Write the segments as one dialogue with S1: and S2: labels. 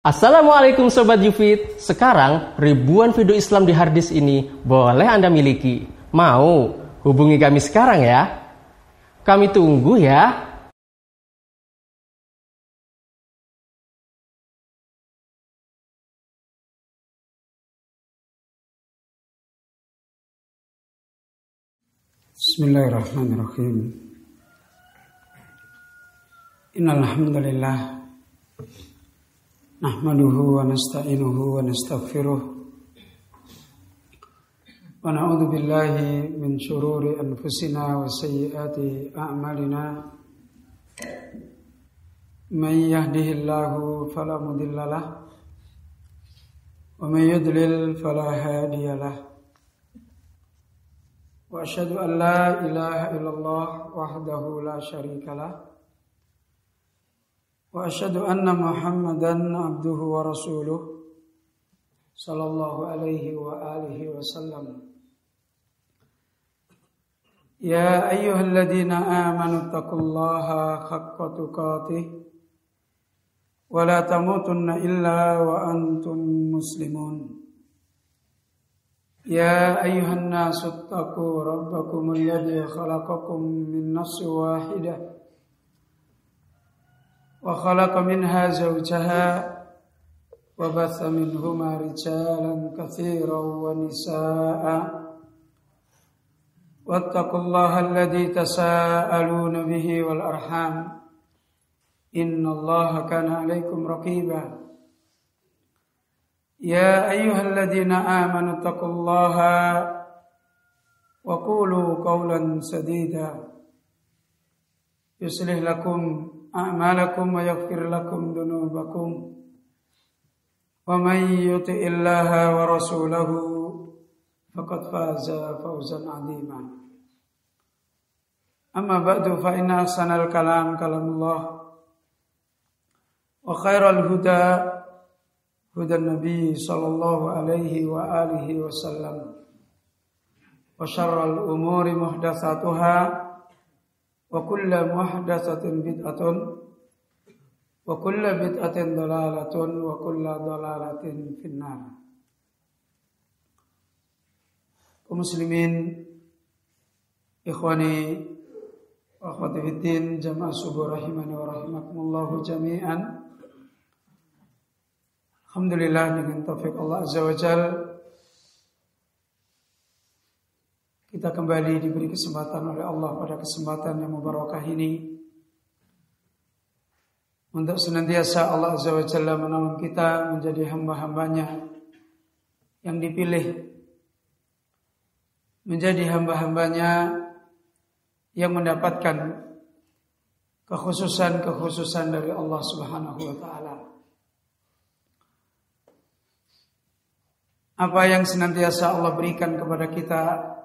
S1: Assalamualaikum Sobat Yufid. Sekarang ribuan video Islam di harddisk ini boleh Anda miliki. Mau? Hubungi kami sekarang ya. Kami tunggu ya.
S2: Bismillahirrahmanirrahim. Innal hamdalillah nahmaduhu wa nasta'inuhu wa nastaghfiruh wa na'udzu billahi min shururi anfusina wa sayyiati a'malina. May yahdihillahu fala mudilla lahu wa may yudlil fala hadiya lahu. Wa asyhadu an la ilaha illallah wahdahu la syarika lah. Wa asyhadu anna Muhammadan abduhu wa rasuluh sallallahu alaihi wa alihi wasallam. Ya ayyuhalladzina amanu taqullaha haqqa tuqatih wa la tamutunna illa wa antum muslimun. Ya ayyuhan nasu taqu rabbakumul ladzi khalaqakum min nafsin wahidah wa khalaqa minha zawjaha wa batha minhuma rijalan katsiran wa nisaa'a wattaqullaha alladzi tasaaluna bihi wal arham innallaha kana 'alaikum raqiba. Ya ayyuhalladzina amanu taqullaha wa qulu qawlan sadida yuslih lakum a'malakum wa yaghfir lakum dhunubakum wa may yuti'illaha wa rasulahu faqad faza fawzan 'azima. Amma ba'du fa inna ahsanal kalam kalamullah wa khairal huda hudan Nabi sallallahu alaihi wa alihi wasallam wa syarral umuri muhdatsatuha wa kullu muhdatsatin bid'atun wa kullu bid'atin dhalalatun wa kullu dhalalatin finnar. Kaum muslimin, ikhwani wa akhwati fiddin, jamaah subuh rahimani wa rahimakumullah jami'an. Alhamdulillah, dengan taufik Allah Azza wa Jalla kita kembali diberi kesempatan oleh Allah pada kesempatan yang mubarakah ini untuk senantiasa Allah Azza wa Jalla menolong kita menjadi hamba-hambanya yang dipilih, menjadi hamba-hambanya yang mendapatkan kekhususan dari Allah Subhanahu wa Ta'ala. Apa yang senantiasa Allah berikan kepada kita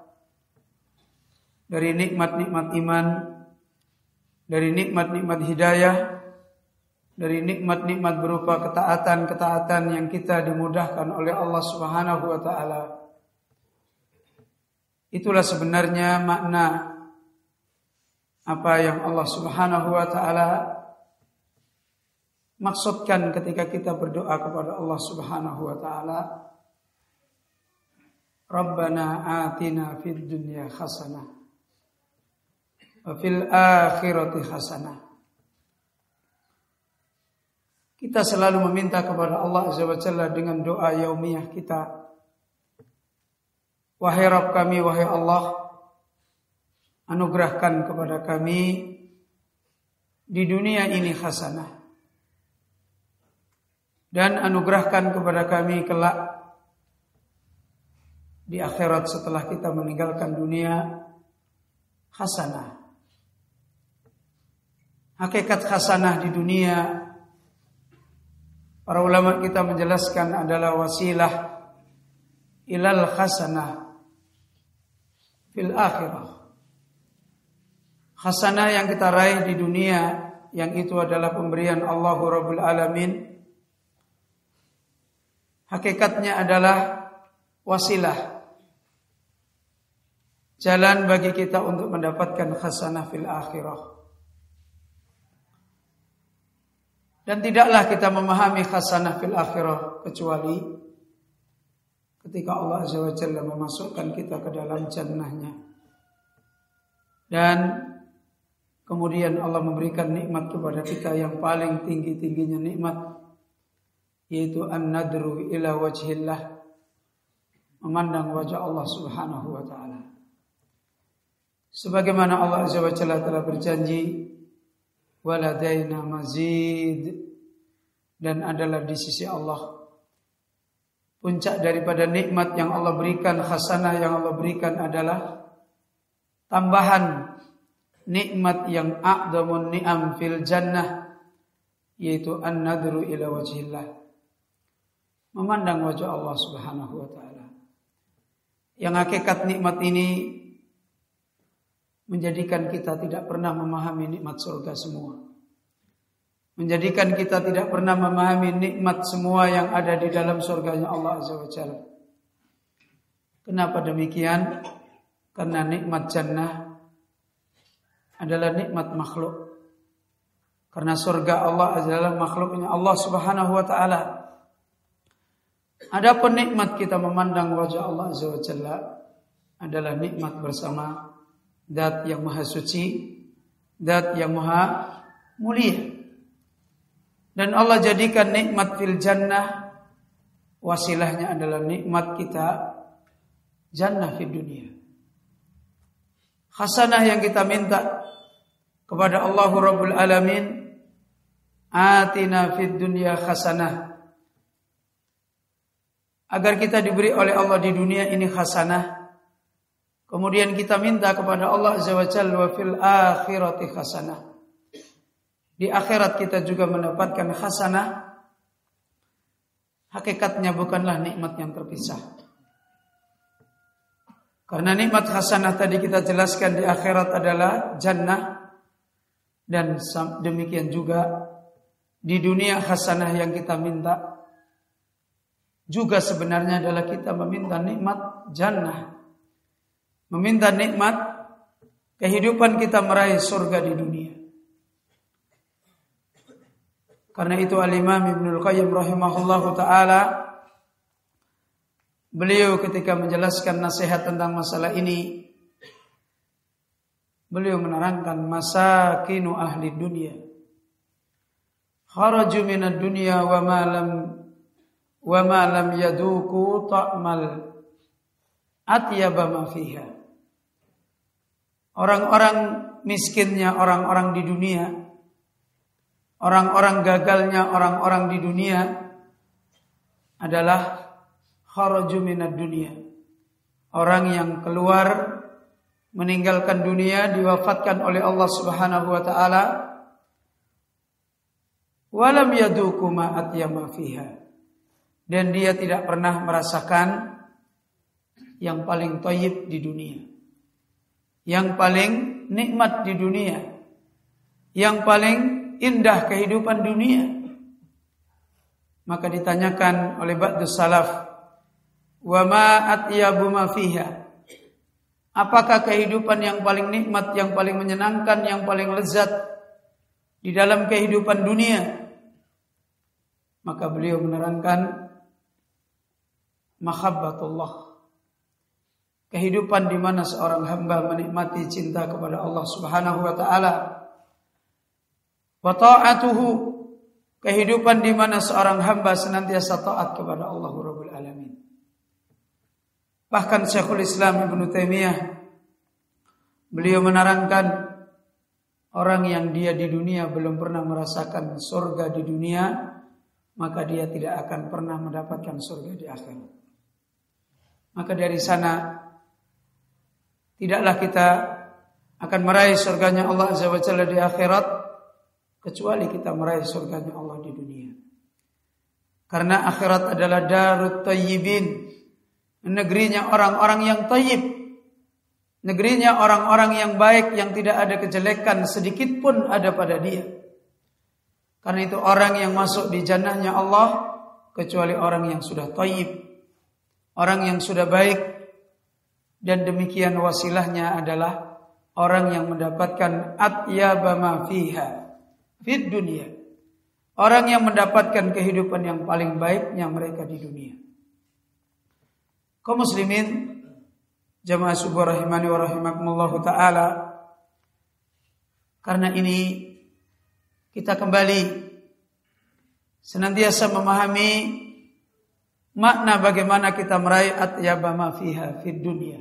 S2: dari nikmat-nikmat iman, dari nikmat-nikmat hidayah, dari nikmat-nikmat berupa ketaatan-ketaatan yang kita dimudahkan oleh Allah Subhanahu wa Ta'ala. Itulah sebenarnya makna apa yang Allah Subhanahu wa Ta'ala maksudkan ketika kita berdoa kepada Allah Subhanahu wa Ta'ala. Rabbana atina fid dunya hasanah wa fil akhirati hasanah. Kita selalu meminta kepada Allah Azza wa Jalla dengan doa yaumiyah kita. Wahai Rabb kami, wahai Allah, anugerahkan kepada kami di dunia ini hasanah, dan anugerahkan kepada kami kelak di akhirat setelah kita meninggalkan dunia hasanah. Hakikat hasanah di dunia, para ulama kita menjelaskan adalah wasilah ilal hasanah fil akhirah. Hasanah yang kita raih di dunia, yang itu adalah pemberian Allahu Rabbul Alamin, hakikatnya adalah wasilah, jalan bagi kita untuk mendapatkan hasanah fil akhirah. Dan tidaklah kita memahami khasanah fil akhirah kecuali ketika Allah Azza wa Jalla memasukkan kita ke dalam jannahnya. Dan kemudian Allah memberikan nikmat kepada kita yang paling tinggi-tingginya nikmat, yaitu an-nadru ila wajhillah, memandang wajah Allah Subhanahu wa taala. Sebagaimana Allah Azza wa Jalla telah berjanji, waladaina mazid, dan adalah di sisi Allah puncak daripada nikmat yang Allah berikan, khasanah yang Allah berikan adalah tambahan nikmat yang a'dhamun ni'am fil jannah, yaitu an-nadru ila wajhillah, memandang wajah Allah Subhanahu wa taala. Yang hakikat nikmat ini menjadikan kita tidak pernah memahami nikmat surga semua. Menjadikan kita tidak pernah memahami nikmat semua yang ada di dalam surganya Allah Azza wa Jalla. Kenapa demikian? Karena nikmat jannah adalah nikmat makhluk. Karena surga Allah adalah makhluknya Allah Subhanahu wa taala. Adapun nikmat kita memandang wajah Allah Azza wa Jalla adalah nikmat bersama Zat yang maha suci, Zat yang maha mulia. Dan Allah jadikan nikmat fil jannah wasilahnya adalah nikmat kita jannah fil dunia. Khasanah yang kita minta kepada Allah Rabbul Alamin, atina fid dunya khasanah, agar kita diberi oleh Allah di dunia ini khasanah. Kemudian kita minta kepada Allah Azza wa Jalla, wa fil akhirati khasanah, di akhirat kita juga mendapatkan khasanah. Hakikatnya bukanlah nikmat yang terpisah. Karena nikmat khasanah tadi kita jelaskan di akhirat adalah jannah, dan demikian juga di dunia khasanah yang kita minta juga sebenarnya adalah kita meminta nikmat jannah, meminta nikmat kehidupan kita meraih surga di dunia. Karena itu Al-Imam Ibnul Qayyim rahimahullahu ta'ala, beliau ketika menjelaskan nasihat tentang masalah ini, beliau menerangkan masakinu ahli dunia kharaju minad dunya wa ma lam yaduku ta'mal atyaba ma fiha. Orang-orang miskinnya orang-orang di dunia, orang-orang gagalnya orang-orang di dunia adalah kharaju minad dunya, orang yang keluar meninggalkan dunia, diwafatkan oleh Allah Subhanahu wa taala, walam yaduku ma atyama fiha, dan dia tidak pernah merasakan yang paling thayyib di dunia, yang paling nikmat di dunia, yang paling indah kehidupan dunia. Maka ditanyakan oleh ba'dus salaf, wa ma atyabu ma fiha, apakah kehidupan yang paling nikmat, yang paling menyenangkan, yang paling lezat di dalam kehidupan dunia? Maka beliau menerangkan mahabbatullah, kehidupan di mana seorang hamba menikmati cinta kepada Allah Subhanahu wa taala. Wa ta'atuhu, kehidupan di mana seorang hamba senantiasa taat kepada Allah Rabbul Alamin. Bahkan Syekhul Islam Ibnu Taimiyah, beliau menerangkan orang yang dia di dunia belum pernah merasakan surga di dunia, maka dia tidak akan pernah mendapatkan surga di akhirat. Maka dari sana tidaklah kita akan meraih surganya Allah Azza wa Jalla di akhirat kecuali kita meraih surganya Allah di dunia. Karena akhirat adalah darut thayyibin, negerinya orang-orang yang thayyib, negerinya orang-orang yang baik, yang tidak ada kejelekan sedikit pun ada pada dia. Karena itu orang yang masuk di jannahnya Allah kecuali orang yang sudah thayyib, orang yang sudah baik. Dan demikian wasilahnya adalah orang yang mendapatkan atyaba ma fiha fid dunia, orang yang mendapatkan kehidupan yang paling baiknya mereka di dunia. Kaum muslimin, jamaah subuh rahimani wa rahimakumullah ta'ala, karena ini kita kembali senantiasa memahami makna bagaimana kita meraih atyaba ma fiha fid dunya.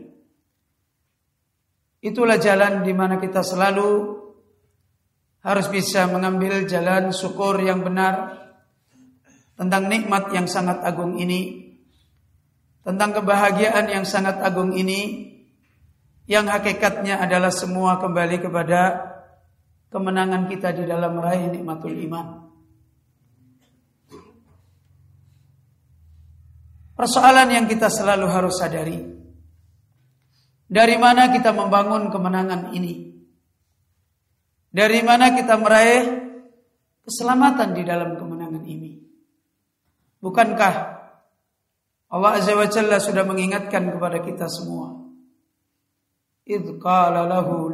S2: Itulah jalan di mana kita selalu harus bisa mengambil jalan syukur yang benar tentang nikmat yang sangat agung ini, tentang kebahagiaan yang sangat agung ini, yang hakikatnya adalah semua kembali kepada kemenangan kita di dalam meraih nikmatul iman. Persoalan yang kita selalu harus sadari, dari mana kita membangun kemenangan ini? Dari mana kita meraih keselamatan di dalam kemenangan ini? Bukankah Allah Azza wa Jalla sudah mengingatkan kepada kita semua? Idh qala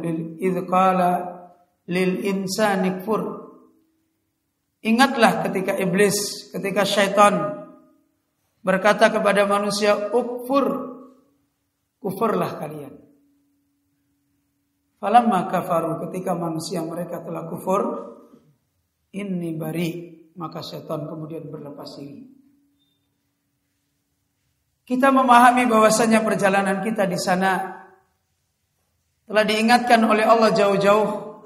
S2: lil insani kfur. Ingatlah ketika iblis, ketika syaitan berkata kepada manusia, kufurlah kalian. Falamma kafaru, ketika manusia mereka telah kufur, inni bari, maka syaitan kemudian berlepas diri. Kita memahami bahwasanya perjalanan kita di sana telah diingatkan oleh Allah jauh-jauh.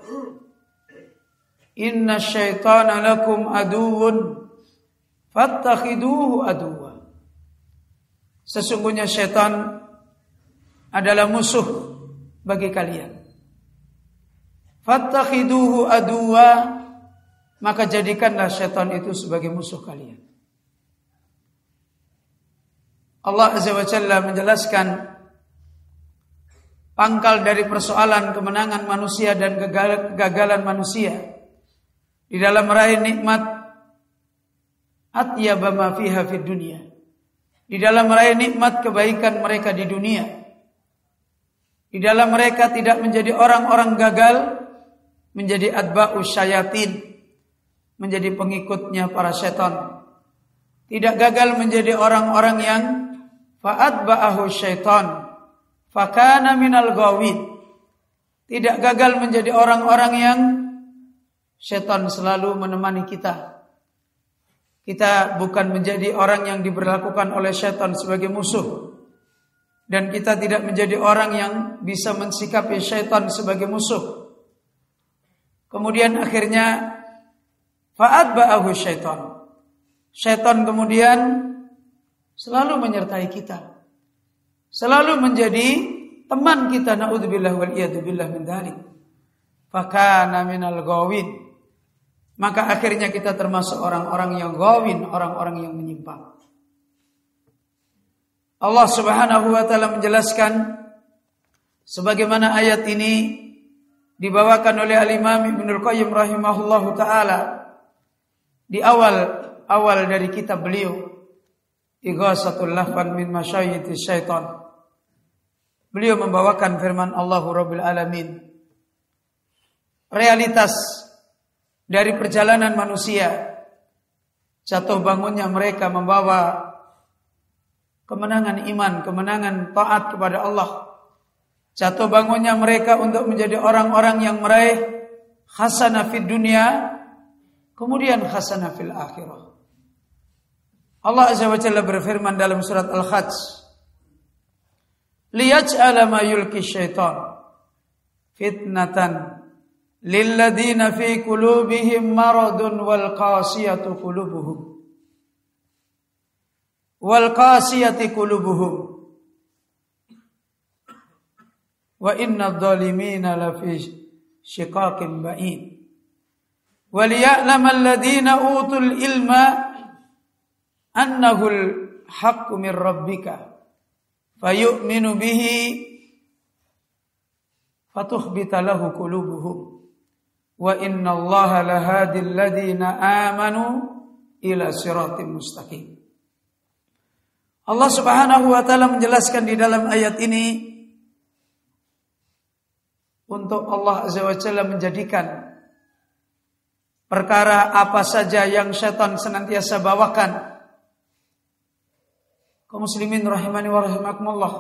S2: Inna syaitana lakum aduwwun fattakhiduhu aduwwa. Sesungguhnya syaitan adalah musuh bagi kalian. Fattakhiduhu aduwwa, maka jadikanlah syaitan itu sebagai musuh kalian. Allah Azza wa Jalla menjelaskan pangkal dari persoalan kemenangan manusia dan kegagalan manusia di dalam meraih nikmat atyaba ma fiha fid dunya, di dalam meraih nikmat kebaikan mereka di dunia, di dalam mereka tidak menjadi orang-orang gagal, menjadi atba'us syayatin, menjadi pengikutnya para setan, tidak gagal menjadi orang-orang yang fa'atba'ahu syaitan fakana minal ghawin, tidak gagal menjadi orang-orang yang syaitan selalu menemani kita. Kita bukan menjadi orang yang diberlakukan oleh syaitan sebagai musuh, dan kita tidak menjadi orang yang bisa mensikapi syaitan sebagai musuh. Kemudian akhirnya fa'atba'ahu syaitan, syaitan kemudian selalu menyertai kita, selalu menjadi teman kita, naudzubillah wal iyadzubillah min dzalik. Fakana minal ghawin, maka akhirnya kita termasuk orang-orang yang ghawin, orang-orang yang menyimpang. Allah Subhanahu wa taala menjelaskan sebagaimana ayat ini dibawakan oleh Al-Imam Ibnul Qayyim rahimahullahu taala di awal dari kitab beliau Ighasatul Lahfan min Masyayitis Syaitan. Beliau membawakan firman Allahu Rabbil Alamin, realitas dari perjalanan manusia, jatuh bangunnya mereka membawa kemenangan iman, kemenangan taat kepada Allah, jatuh bangunnya mereka untuk menjadi orang-orang yang meraih hasanah fid dunya, kemudian hasanah fil akhirah. Allah Azza wa Jalla berfirman dalam surat Al-Hajj, liyaj'ala ma yulki syaitan fitnatan lilladzina fi qulubihim maradun wal qasiyati qulubuhum wa innadh dhalimina lafi shiqaqin ba'id wa liya'lamal ladzina utul ilma annahul haqqu min rabbika fayu'minu bihi fatukhbita lahu qulubuhum wa innallaha lahadil ladzina amanu ila siratim mustaqim. Allah Subhanahu wa taala menjelaskan di dalam ayat ini untuk Allah Azza wa Jalla menjadikan perkara apa saja yang syaitan senantiasa bawakan. Kaum muslimin rahimani wa rahimakumullah.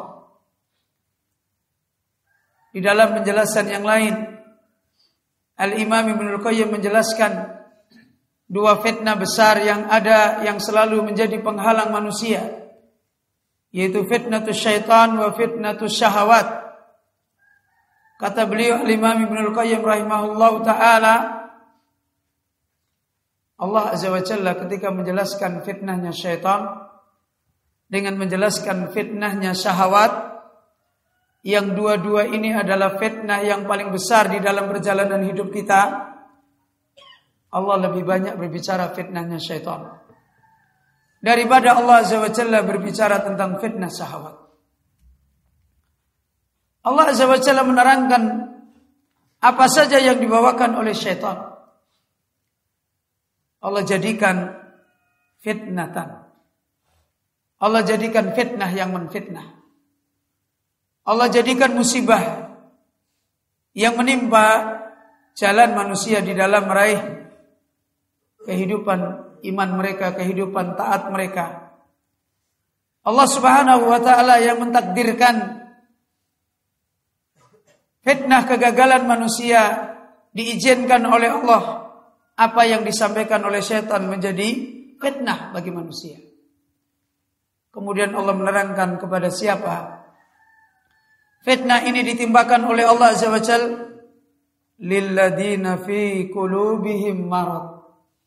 S2: Di dalam penjelasan yang lain, Al-Imam Ibnul Qayyim menjelaskan dua fitnah besar yang ada yang selalu menjadi penghalang manusia, yaitu fitnatus syaitan wa fitnatus syahawat. Kata beliau Al-Imam Ibnul Qayyim rahimahullahu ta'ala, Allah Azza wa Jalla ketika menjelaskan fitnahnya syaitan dengan menjelaskan fitnahnya syahwat, yang dua-dua ini adalah fitnah yang paling besar di dalam perjalanan hidup kita, Allah lebih banyak berbicara fitnahnya syaitan daripada Allah Azza wa Jalla berbicara tentang fitnah syahwat. Allah Azza wa Jalla menerangkan apa saja yang dibawakan oleh syaitan. Allah jadikan fitnatan. Allah jadikan fitnah yang menfitnah. Allah jadikan musibah yang menimpa jalan manusia di dalam meraih kehidupan iman mereka, kehidupan taat mereka. Allah Subhanahu wa ta'ala yang mentakdirkan fitnah kegagalan manusia diizinkan oleh Allah. Apa yang disampaikan oleh syaitan menjadi fitnah bagi manusia. Kemudian Allah menerangkan kepada siapa fitnah ini ditimbakan oleh Allah Azza wa Jalla, lilladzina fi qulubihim marad.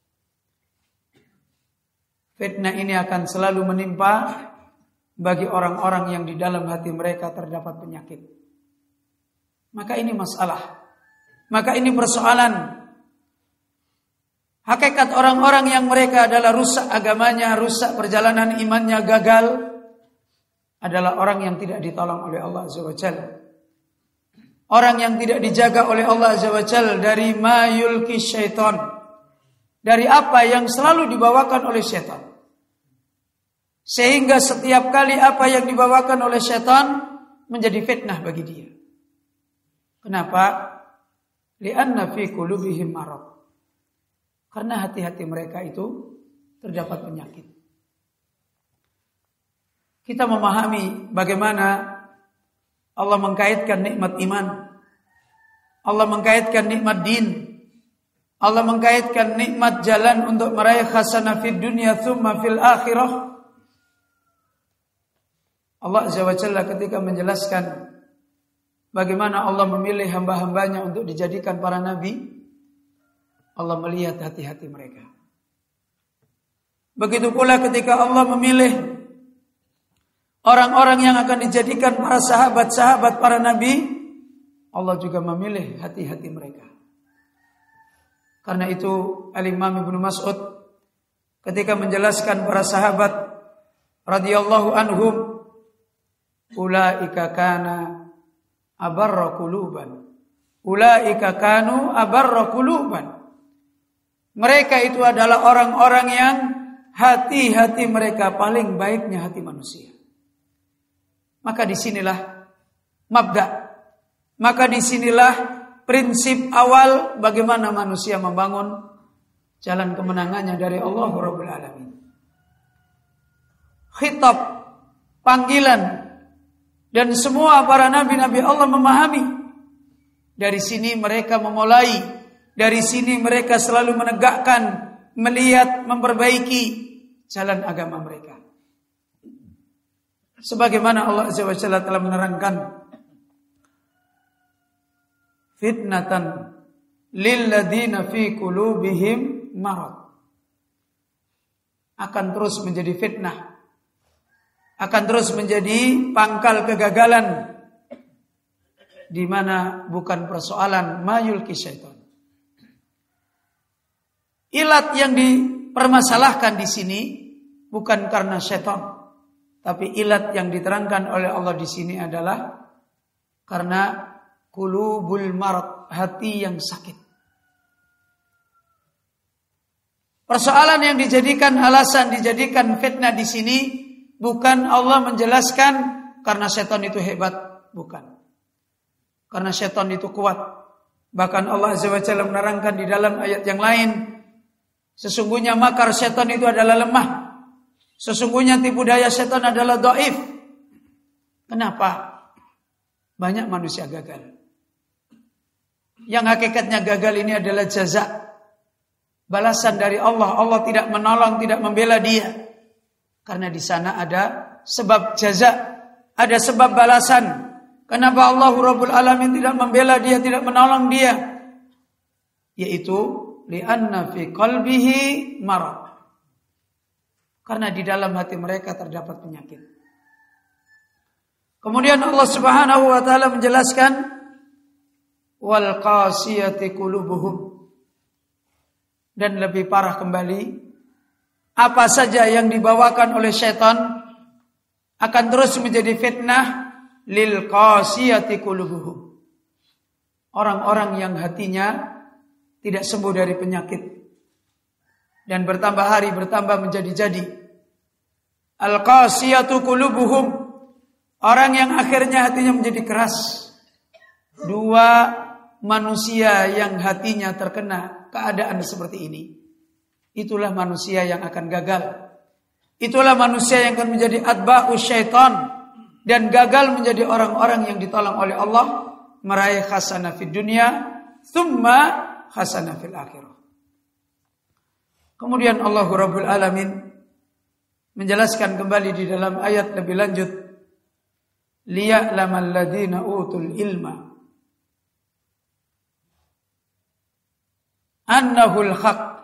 S2: Fitnah ini akan selalu menimpa bagi orang-orang yang di dalam hati mereka terdapat penyakit. Maka ini masalah. Maka ini persoalan. Hakikat orang-orang yang mereka adalah rusak agamanya, rusak perjalanan imannya, gagal, adalah orang yang tidak ditolong oleh Allah Azza wa Jalla. Orang yang tidak dijaga oleh Allah Azza wa Jalla dari ma yulki syaitan, dari apa yang selalu dibawakan oleh syaitan. Sehingga setiap kali apa yang dibawakan oleh syaitan menjadi fitnah bagi dia. Kenapa? Li'anna fi qulubihim marad. Karena hati-hati mereka itu terdapat penyakit. Kita memahami bagaimana Allah mengkaitkan nikmat iman, Allah mengkaitkan nikmat din, Allah mengkaitkan nikmat jalan untuk meraih hasanah fid dunya tsumma fil akhirah. Allah Azza wa Jalla ketika menjelaskan bagaimana Allah memilih hamba-hambanya untuk dijadikan para nabi, Allah melihat hati-hati mereka. Begitu pula ketika Allah memilih orang-orang yang akan dijadikan para sahabat-sahabat para nabi, Allah juga memilih hati-hati mereka. Karena itu Al-Imam Ibnu Mas'ud ketika menjelaskan para sahabat radhiyallahu anhum, ulaika kana abarra quluban, ulaika kanu abarra quluban. Mereka itu adalah orang-orang yang hati-hati mereka paling baiknya hati manusia. Maka disinilah mabda, maka disinilah prinsip awal bagaimana manusia membangun jalan kemenangannya dari Allah Rabbul Alamin. Khitab, panggilan, dan semua para nabi-nabi Allah memahami. Dari sini mereka memulai. Dari sini mereka selalu menegakkan, melihat, memperbaiki jalan agama mereka. Sebagaimana Allah Azza wa Jalla telah menerangkan, fitnatan lilladzina fi qulubihim marad. Akan terus menjadi fitnah, akan terus menjadi pangkal kegagalan, di mana bukan persoalan mayulki syaitan. Ilat yang dipermasalahkan di sini bukan karena syaitan, tapi ilat yang diterangkan oleh Allah di sini adalah karena qulubul marad, hati yang sakit. Persoalan yang dijadikan alasan, dijadikan fitnah di sini bukan Allah menjelaskan karena syaitan itu hebat, bukan. Karena syaitan itu kuat. Bahkan Allah Azza wa Jalla menerangkan di dalam ayat yang lain, Sesungguhnya makar setan itu adalah lemah. Sesungguhnya tipu daya setan adalah dhaif. Kenapa? Banyak manusia gagal. Yang hakikatnya gagal ini adalah jaza. Balasan dari Allah. Allah tidak menolong, tidak membela dia. Karena di sana ada sebab jaza. Ada sebab balasan. Kenapa Allah Rabbul Alamin tidak membela dia, tidak menolong dia? Yaitu li'anna fi qalbihi marad. Karena di dalam hati mereka terdapat penyakit. Kemudian Allah Subhanahu wa taala menjelaskan wal qasiyati qulubuhum. Dan lebih parah kembali, apa saja yang dibawakan oleh syaitan akan terus menjadi fitnah lil qasiyati qulubuhum. Orang-orang yang hatinya tidak sembuh dari penyakit dan bertambah hari bertambah menjadi-jadi. Al qasiyatu qulubuhum, orang yang akhirnya hatinya menjadi keras. Dua manusia yang hatinya terkena keadaan seperti ini, itulah manusia yang akan gagal. Itulah manusia yang akan menjadi atba'u syaitan dan gagal menjadi orang-orang yang ditolong oleh Allah meraih hasanah fid dunya thumma hasanah fil akhirah. Kemudian Allah Rabbul Alamin menjelaskan kembali di dalam ayat lebih lanjut, liya'lamal ladzina utul ilma annahul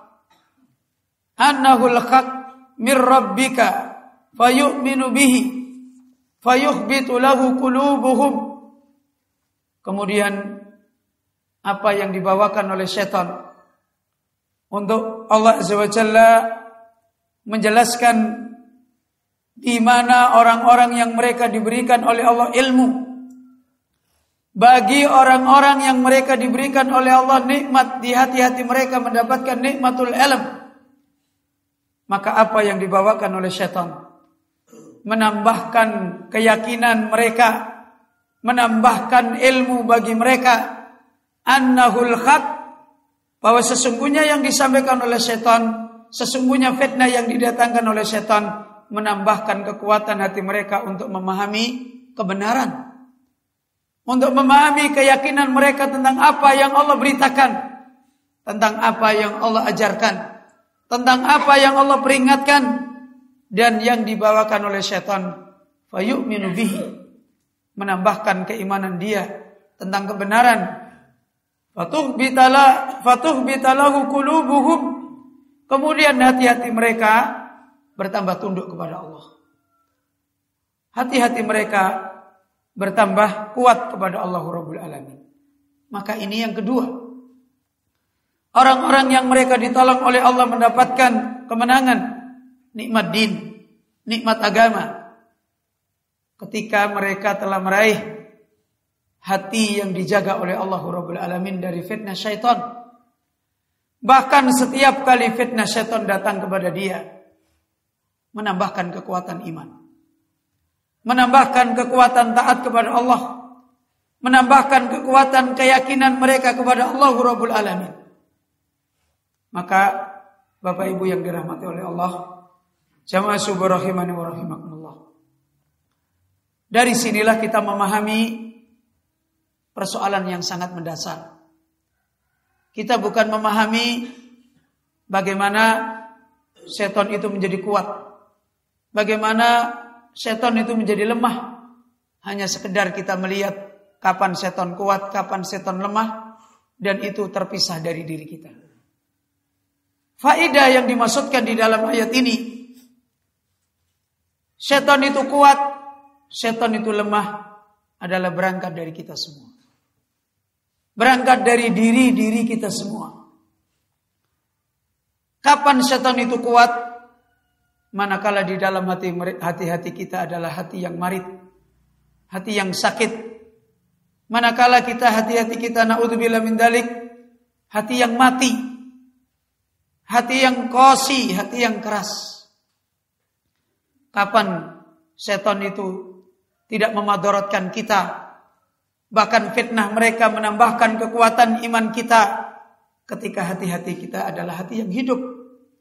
S2: haq min rabbika fayu'minu bihi fayukhbitu lahu qulubuhum. Kemudian apa yang dibawakan oleh syaitan untuk Allah Azza wa Jalla menjelaskan di mana orang-orang yang mereka diberikan oleh Allah ilmu. Bagi orang-orang yang mereka diberikan oleh Allah nikmat di hati-hati mereka mendapatkan nikmatul ilm. Maka apa yang dibawakan oleh syaitan? Menambahkan keyakinan mereka, menambahkan ilmu bagi mereka. Annahul haq, bahwa sesungguhnya yang disampaikan oleh syaitan, sesungguhnya fitnah yang didatangkan oleh syaitan, menambahkan kekuatan hati mereka untuk memahami kebenaran. Untuk memahami keyakinan mereka tentang apa yang Allah beritakan, tentang apa yang Allah ajarkan, tentang apa yang Allah peringatkan, dan yang dibawakan oleh syaitan, fayu'minu bihi, menambahkan keimanan dia tentang kebenaran. Fatuhbitalahu qulubuhum, kemudian hati-hati mereka bertambah tunduk kepada Allah. Hati-hati mereka bertambah kuat kepada Allah Rabbul Alamin. Maka ini yang kedua. Orang-orang yang mereka ditolong oleh Allah mendapatkan kemenangan, nikmat din, nikmat agama. Ketika mereka telah meraih hati yang dijaga oleh Allah Rabbul Alamin dari fitnah syaitan. Bahkan setiap kali fitnah syaitan datang kepada dia, menambahkan kekuatan iman, menambahkan kekuatan taat kepada Allah, menambahkan kekuatan keyakinan mereka kepada Allah Rabbul Alamin. Maka Bapak Ibu yang dirahmati oleh Allah, jamaah subuh rahimani wa rahimakumullah, dari sinilah kita memahami persoalan yang sangat mendasar. Kita bukan memahami bagaimana setan itu menjadi kuat, bagaimana setan itu menjadi lemah. Hanya sekedar kita melihat kapan setan kuat, kapan setan lemah, dan itu terpisah dari diri kita. Faedah yang dimaksudkan di dalam ayat ini, setan itu kuat, setan itu lemah, adalah berangkat dari kita semua. Berangkat dari diri kita semua. Kapan setan itu kuat? Manakala di dalam hati-hati kita adalah hati yang marit, hati yang sakit. Manakala hati-hati kita naudzubillah min dzalik, hati yang mati, hati yang kosi, hati yang keras. Kapan setan itu tidak memadaratkan kita, bahkan fitnah mereka menambahkan kekuatan iman kita, ketika hati-hati kita adalah hati yang hidup,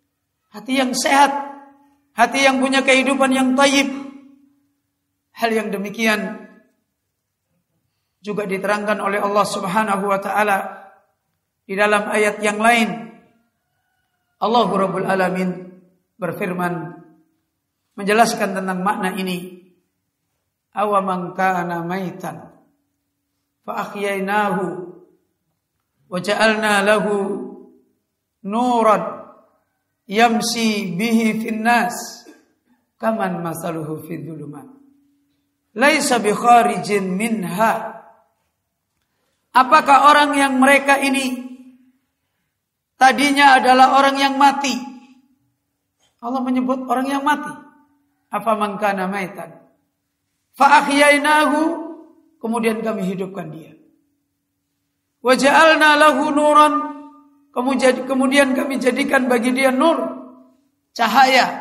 S2: hati yang sehat, hati yang punya kehidupan yang thayyib. Hal yang demikian juga diterangkan oleh Allah Subhanahu wa taala di dalam ayat yang lain. Allah Rabbul Alamin berfirman menjelaskan tentang makna ini. Awaman kana maitan fa ahyainahu wa ja'alna lahu nuran yamsi bihi fin nas kaman masaluhu fid dhulumat laisa bi kharijin minha. Apakah orang yang mereka ini tadinya adalah orang yang mati? Allah menyebut orang yang mati. Apa man kana maitan fa ahyainahu, kemudian kami hidupkan dia. Wa ja'alna lahu nuran, kemudian kami jadikan bagi dia nur, cahaya.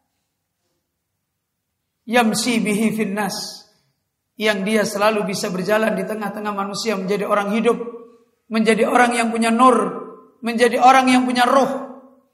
S2: Yamsi bihi fin nas, yang dia selalu bisa berjalan di tengah-tengah manusia, menjadi orang hidup, menjadi orang yang punya nur, menjadi orang yang punya roh.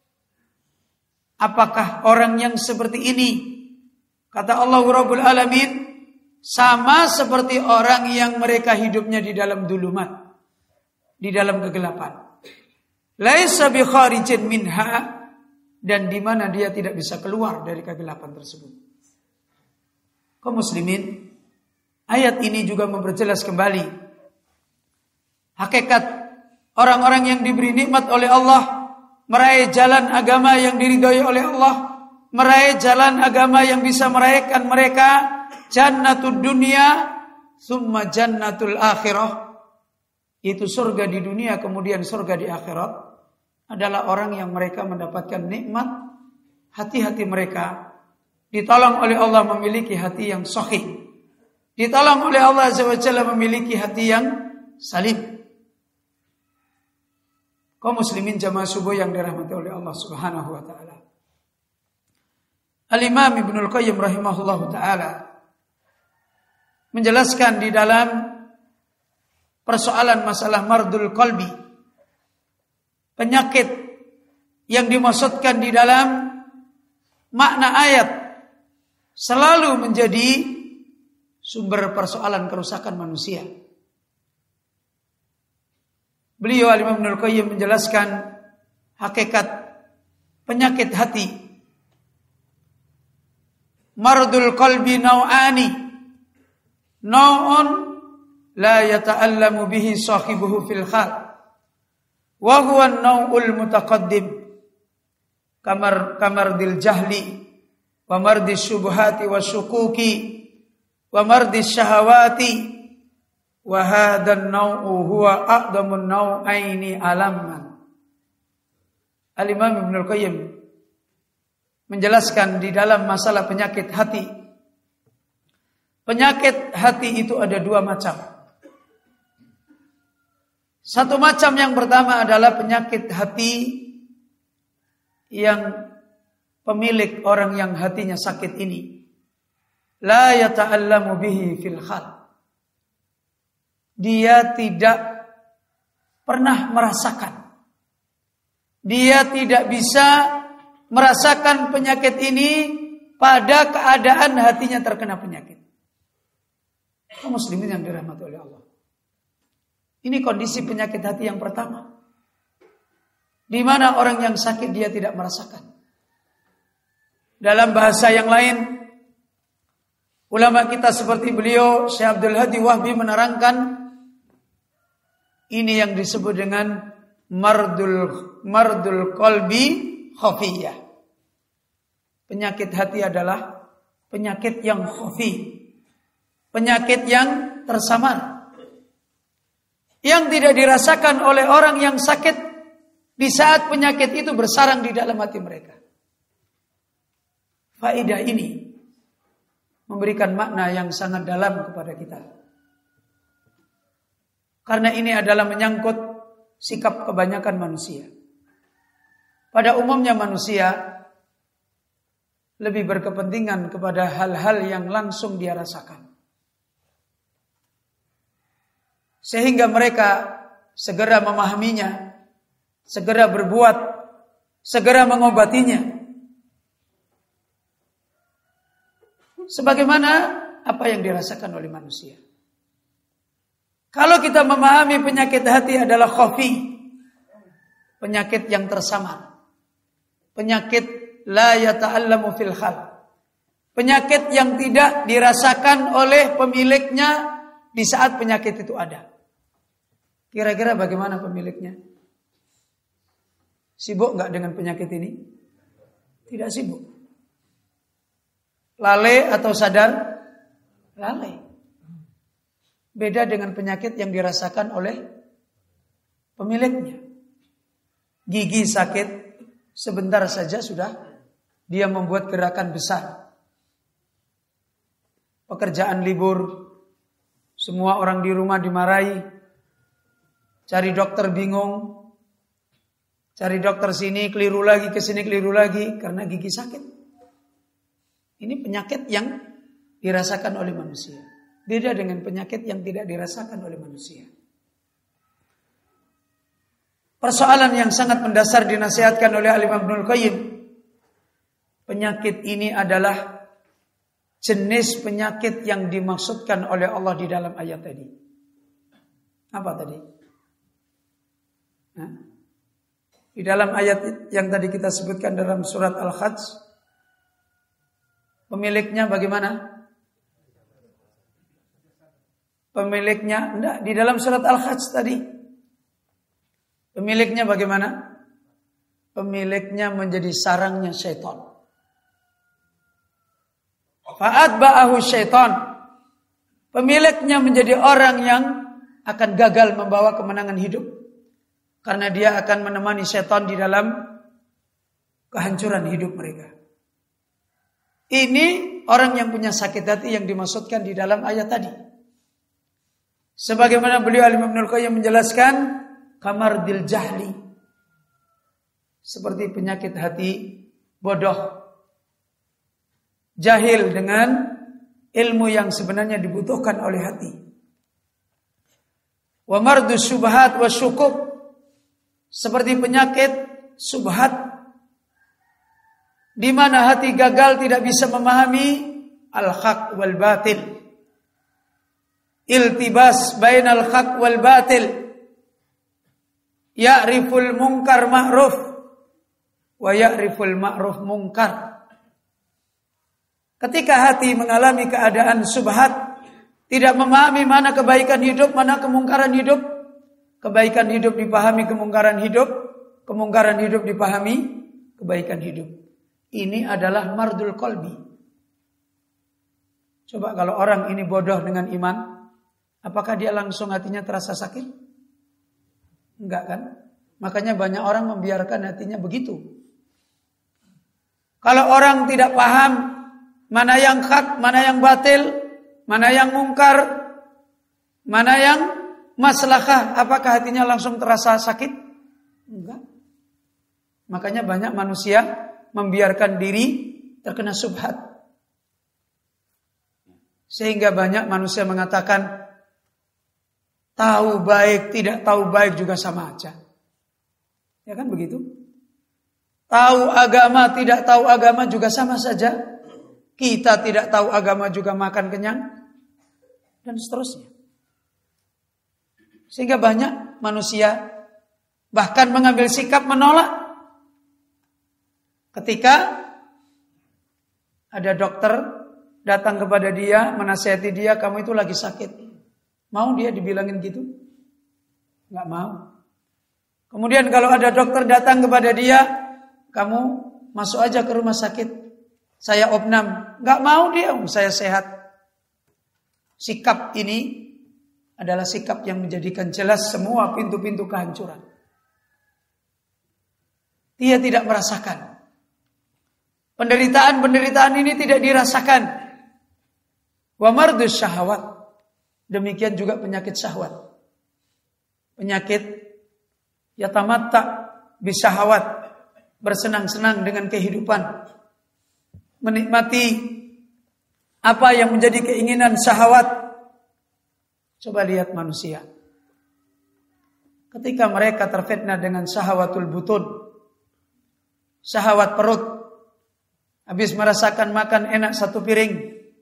S2: Apakah orang yang seperti ini, kata Allah Rabbul Alamin, sama seperti orang yang mereka hidupnya di dalam dulumat, di dalam kegelapan. Laisa bi kharijin minha, dan di mana dia tidak bisa keluar dari kegelapan tersebut. Kaum muslimin, ayat ini juga memperjelas kembali hakikat orang-orang yang diberi nikmat oleh Allah, meraih jalan agama yang diridhai oleh Allah, meraih jalan agama yang bisa meraihkan mereka jannatud dunia summa jannatul akhirah, itu surga di dunia kemudian surga di akhirat, adalah orang yang mereka mendapatkan nikmat, hati-hati mereka ditolong oleh Allah memiliki hati yang sahih, ditolong oleh Allah Azza wa Jalla memiliki hati yang salim. Kaum muslimin jamaah subuh yang dirahmati oleh Allah Subhanahu wa taala. Al-Imam Ibnul Qayyim rahimahullahu taala menjelaskan di dalam persoalan masalah mardul qalbi, penyakit yang dimaksudkan di dalam makna ayat selalu menjadi sumber persoalan kerusakan manusia. Beliau Al-Imam Ibnul Qayyim menjelaskan hakikat penyakit hati. Mardul qalbi nau'ani, nau'un la yata'allamu bihi sahibuhu fil hal, wa huwa an-nau'ul mutaqaddim kamardil jahli wa mardis syubhati wa syukuki wa mardis syahawati, wa hadan nau'u huwa aqdamun nau'aini alamman. Al-Imam Ibnul Qayyim menjelaskan di dalam masalah penyakit hati. Penyakit hati itu ada dua macam. Satu macam yang pertama adalah penyakit hati yang pemilik orang yang hatinya sakit ini la yata'allamu bihi fil hal. Dia tidak pernah merasakan, dia tidak bisa merasakan penyakit ini pada keadaan hatinya terkena penyakit. Kaum muslimin yang dirahmati oleh Allah, ini kondisi penyakit hati yang pertama, di mana orang yang sakit dia tidak merasakan. Dalam bahasa yang lain, ulama kita seperti beliau Syekh Abdul Hadi Wahbi menerangkan ini yang disebut dengan mardul qalbi khafiyah. Penyakit hati adalah penyakit yang khafi, penyakit yang tersamar, yang tidak dirasakan oleh orang yang sakit di saat penyakit itu bersarang di dalam hati mereka. Faedah ini memberikan makna yang sangat dalam kepada kita, karena ini adalah menyangkut sikap kebanyakan manusia. Pada umumnya manusia lebih berkepentingan kepada hal-hal yang langsung dia rasakan, sehingga mereka segera memahaminya, segera berbuat, segera mengobatinya. sebagaimana apa yang dirasakan oleh manusia. Kalau kita memahami penyakit hati adalah khafi, penyakit yang tersamar, penyakit la yata'allamu fil khal, penyakit yang tidak dirasakan oleh pemiliknya di saat penyakit itu ada. Kira-kira bagaimana pemiliknya? Sibuk enggak dengan penyakit ini? Tidak sibuk. Lalai atau sadar? Lalai. Beda dengan penyakit yang dirasakan oleh pemiliknya. Gigi sakit, sebentar saja sudah dia membuat gerakan besar. Pekerjaan libur, semua orang di rumah dimarahi. Cari dokter bingung. Cari dokter sini keliru lagi, ke sini keliru lagi karena gigi sakit. Ini penyakit yang dirasakan oleh manusia. Beda dengan penyakit yang tidak dirasakan oleh manusia. Persoalan yang sangat mendasar dinasihatkan oleh Al-Imam Ibnul Qayyim. Penyakit ini adalah jenis penyakit yang dimaksudkan oleh Allah di dalam ayat tadi. Apa tadi? Di dalam ayat yang tadi kita sebutkan dalam surat Al-Hajj, pemiliknya bagaimana? Pemiliknya, enggak, di dalam surat Al-Hajj tadi. Pemiliknya bagaimana? Pemiliknya menjadi sarangnya syaitan. Fa'atba'ahu syaitan. Pemiliknya menjadi orang yang akan gagal membawa kemenangan hidup. Karena dia akan menemani syaitan di dalam kehancuran hidup mereka. Ini orang yang punya sakit hati yang dimaksudkan di dalam ayat tadi. Sebagaimana beliau Al-Imam Ibnul Qayyim menjelaskan, kamardil jahli, seperti penyakit hati bodoh, jahil dengan ilmu yang sebenarnya dibutuhkan oleh hati. Wa mardus syubhat wa syukuk, seperti penyakit subhat, di mana hati gagal tidak bisa memahami al-haq wal batil. Iltibas bainal haq wal batil. Ya'riful munkar ma'ruf wa ya'riful ma'ruf munkar. Ketika hati mengalami keadaan subhat, tidak memahami mana kebaikan hidup, mana kemungkaran hidup, kebaikan hidup dipahami, kemungkaran hidup dipahami, kebaikan hidup. Ini adalah mardul qalbi. Coba kalau orang ini bodoh dengan iman, apakah dia langsung hatinya terasa sakit? Enggak kan? Makanya banyak orang membiarkan hatinya begitu. Kalau orang tidak paham mana yang hak, mana yang batil, mana yang mungkar, mana yang maslahah, apakah hatinya langsung terasa sakit? Enggak. Makanya banyak manusia membiarkan diri terkena subhat. Sehingga banyak manusia mengatakan, tahu baik, tidak tahu baik juga sama aja. Ya kan begitu? Tahu agama, tidak tahu agama juga sama saja. Kita tidak tahu agama juga makan kenyang. Dan seterusnya. Sehingga banyak manusia bahkan mengambil sikap menolak. Ketika ada dokter datang kepada dia, menasihati dia, kamu itu lagi sakit. Mau dia dibilangin gitu? Enggak mau. Kemudian kalau ada dokter datang kepada dia, kamu masuk aja ke rumah sakit, saya opnam. Enggak mau dia, saya sehat. Sikap ini adalah sikap yang menjadikan jelas semua pintu-pintu kehancuran. Dia tidak merasakan. Penderitaan ini tidak dirasakan. Wa mardus syahwat. Demikian juga penyakit syahwat. Penyakit yatamatta bisyahwat, bersenang-senang dengan kehidupan, menikmati apa yang menjadi keinginan syahwat. Coba lihat manusia. Ketika mereka terfitnah dengan syahwatul butun, syahwat perut, habis merasakan makan enak satu piring,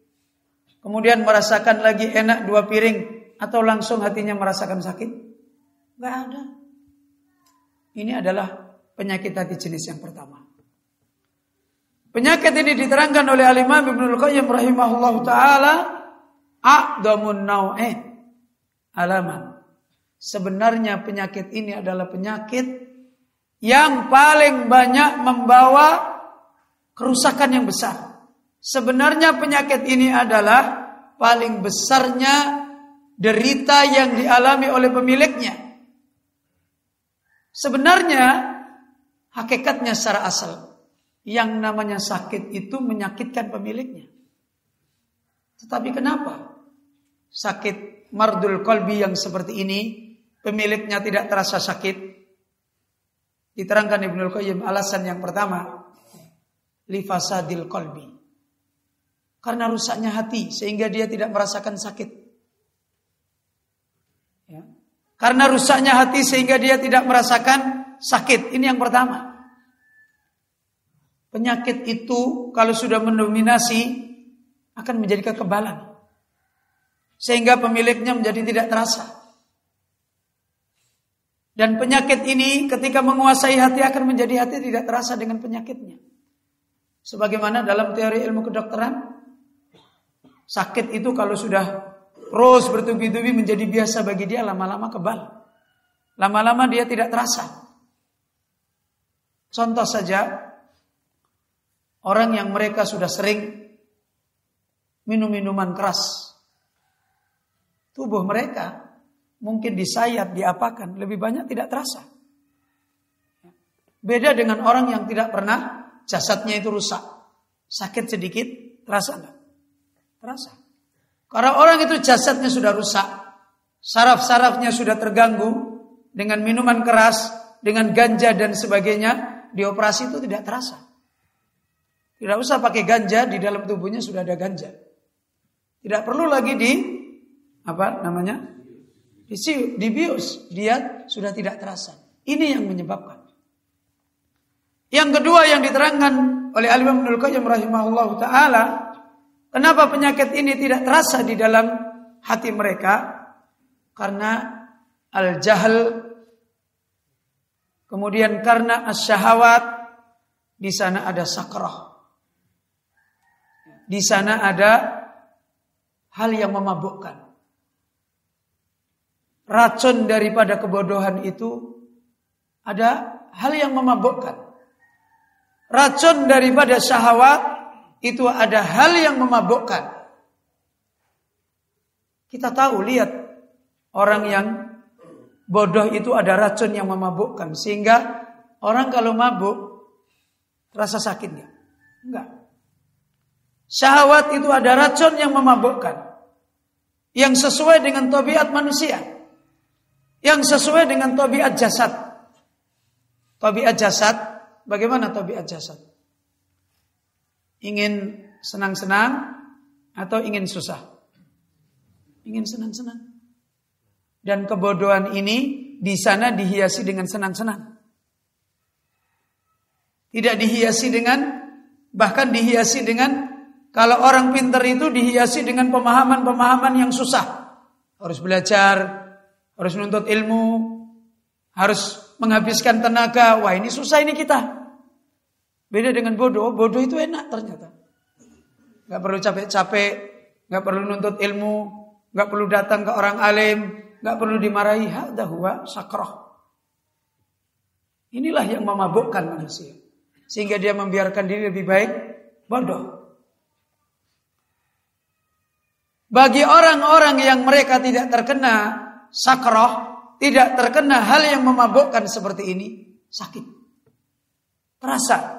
S2: kemudian merasakan lagi enak 2 piring, atau langsung hatinya merasakan sakit? Enggak ada. Ini adalah penyakit hati jenis yang pertama. Penyakit ini diterangkan oleh Al-Imam Ibnul Qayyim rahimahullahu ta'ala, a'damun naw'in alaman. Sebenarnya penyakit ini adalah penyakit yang paling banyak membawa kerusakan yang besar. Sebenarnya penyakit ini adalah paling besarnya derita yang dialami oleh pemiliknya. Sebenarnya hakikatnya secara asal, yang namanya sakit itu menyakitkan pemiliknya. Tetapi kenapa sakit mardul qalbi yang seperti ini pemiliknya tidak terasa sakit? Diterangkan Ibnul Qayyim, alasan yang pertama, lifasadil qalbi, karena rusaknya hati sehingga dia tidak merasakan sakit. Ya. Karena rusaknya hati sehingga dia tidak merasakan sakit. Ini yang pertama. Penyakit itu kalau sudah mendominasi akan menjadi kekebalan, sehingga pemiliknya menjadi tidak terasa. Dan penyakit ini ketika menguasai hati akan menjadi hati tidak terasa dengan penyakitnya. Sebagaimana dalam teori ilmu kedokteran, sakit itu kalau sudah terus bertubi-tubi menjadi biasa bagi dia, lama-lama kebal. Lama-lama dia tidak terasa. Contoh saja, orang yang mereka sudah sering minum minuman keras, tubuh mereka mungkin disayat, diapakan, lebih banyak tidak terasa. Beda dengan orang yang tidak pernah, jasadnya itu rusak, sakit sedikit, terasa enggak? Terasa. Karena orang itu jasadnya sudah rusak, saraf-sarafnya sudah terganggu dengan minuman keras, dengan ganja dan sebagainya, dioperasi itu tidak terasa. Tidak usah pakai ganja, di dalam tubuhnya sudah ada ganja. Tidak perlu lagi dibius, dia sudah tidak terasa. Ini yang menyebabkan. Yang kedua yang diterangkan oleh Al-Imam Ibnul Qayyim rahimahullahu ta'ala, kenapa penyakit ini tidak terasa di dalam hati mereka? Karena al-jahl, kemudian karena as-syahawat, di sana ada sakrah. Di sana ada hal yang memabukkan. Racun daripada kebodohan itu ada hal yang memabukkan. Racun daripada syahwat itu ada hal yang memabukkan. Kita tahu, lihat orang yang bodoh itu ada racun yang memabukkan, sehingga orang kalau mabuk rasa sakit enggak? Enggak. Syahwat itu ada racun yang memabukkan, yang sesuai dengan tabiat manusia, yang sesuai dengan tabiat jasad. Tabiat jasad, bagaimana tabiat jasad? Ingin senang-senang atau ingin susah? Ingin senang-senang. Dan kebodohan ini di sana dihiasi dengan senang-senang. Tidak dihiasi dengan, bahkan dihiasi dengan, kalau orang pintar itu dihiasi dengan pemahaman-pemahaman yang susah. Harus belajar, harus menuntut ilmu, harus menghabiskan tenaga. Wah, ini susah ini kita. Beda dengan bodoh. Bodoh itu enak ternyata. Gak perlu capek-capek, gak perlu nuntut ilmu, gak perlu datang ke orang alim, gak perlu dimarahi. Hadza huwa sakrah. Inilah yang memabukkan manusia, sehingga dia membiarkan diri lebih baik bodoh. Bagi orang-orang yang mereka tidak terkena sakrah, tidak terkena hal yang memabukkan seperti ini, sakit. Terasa.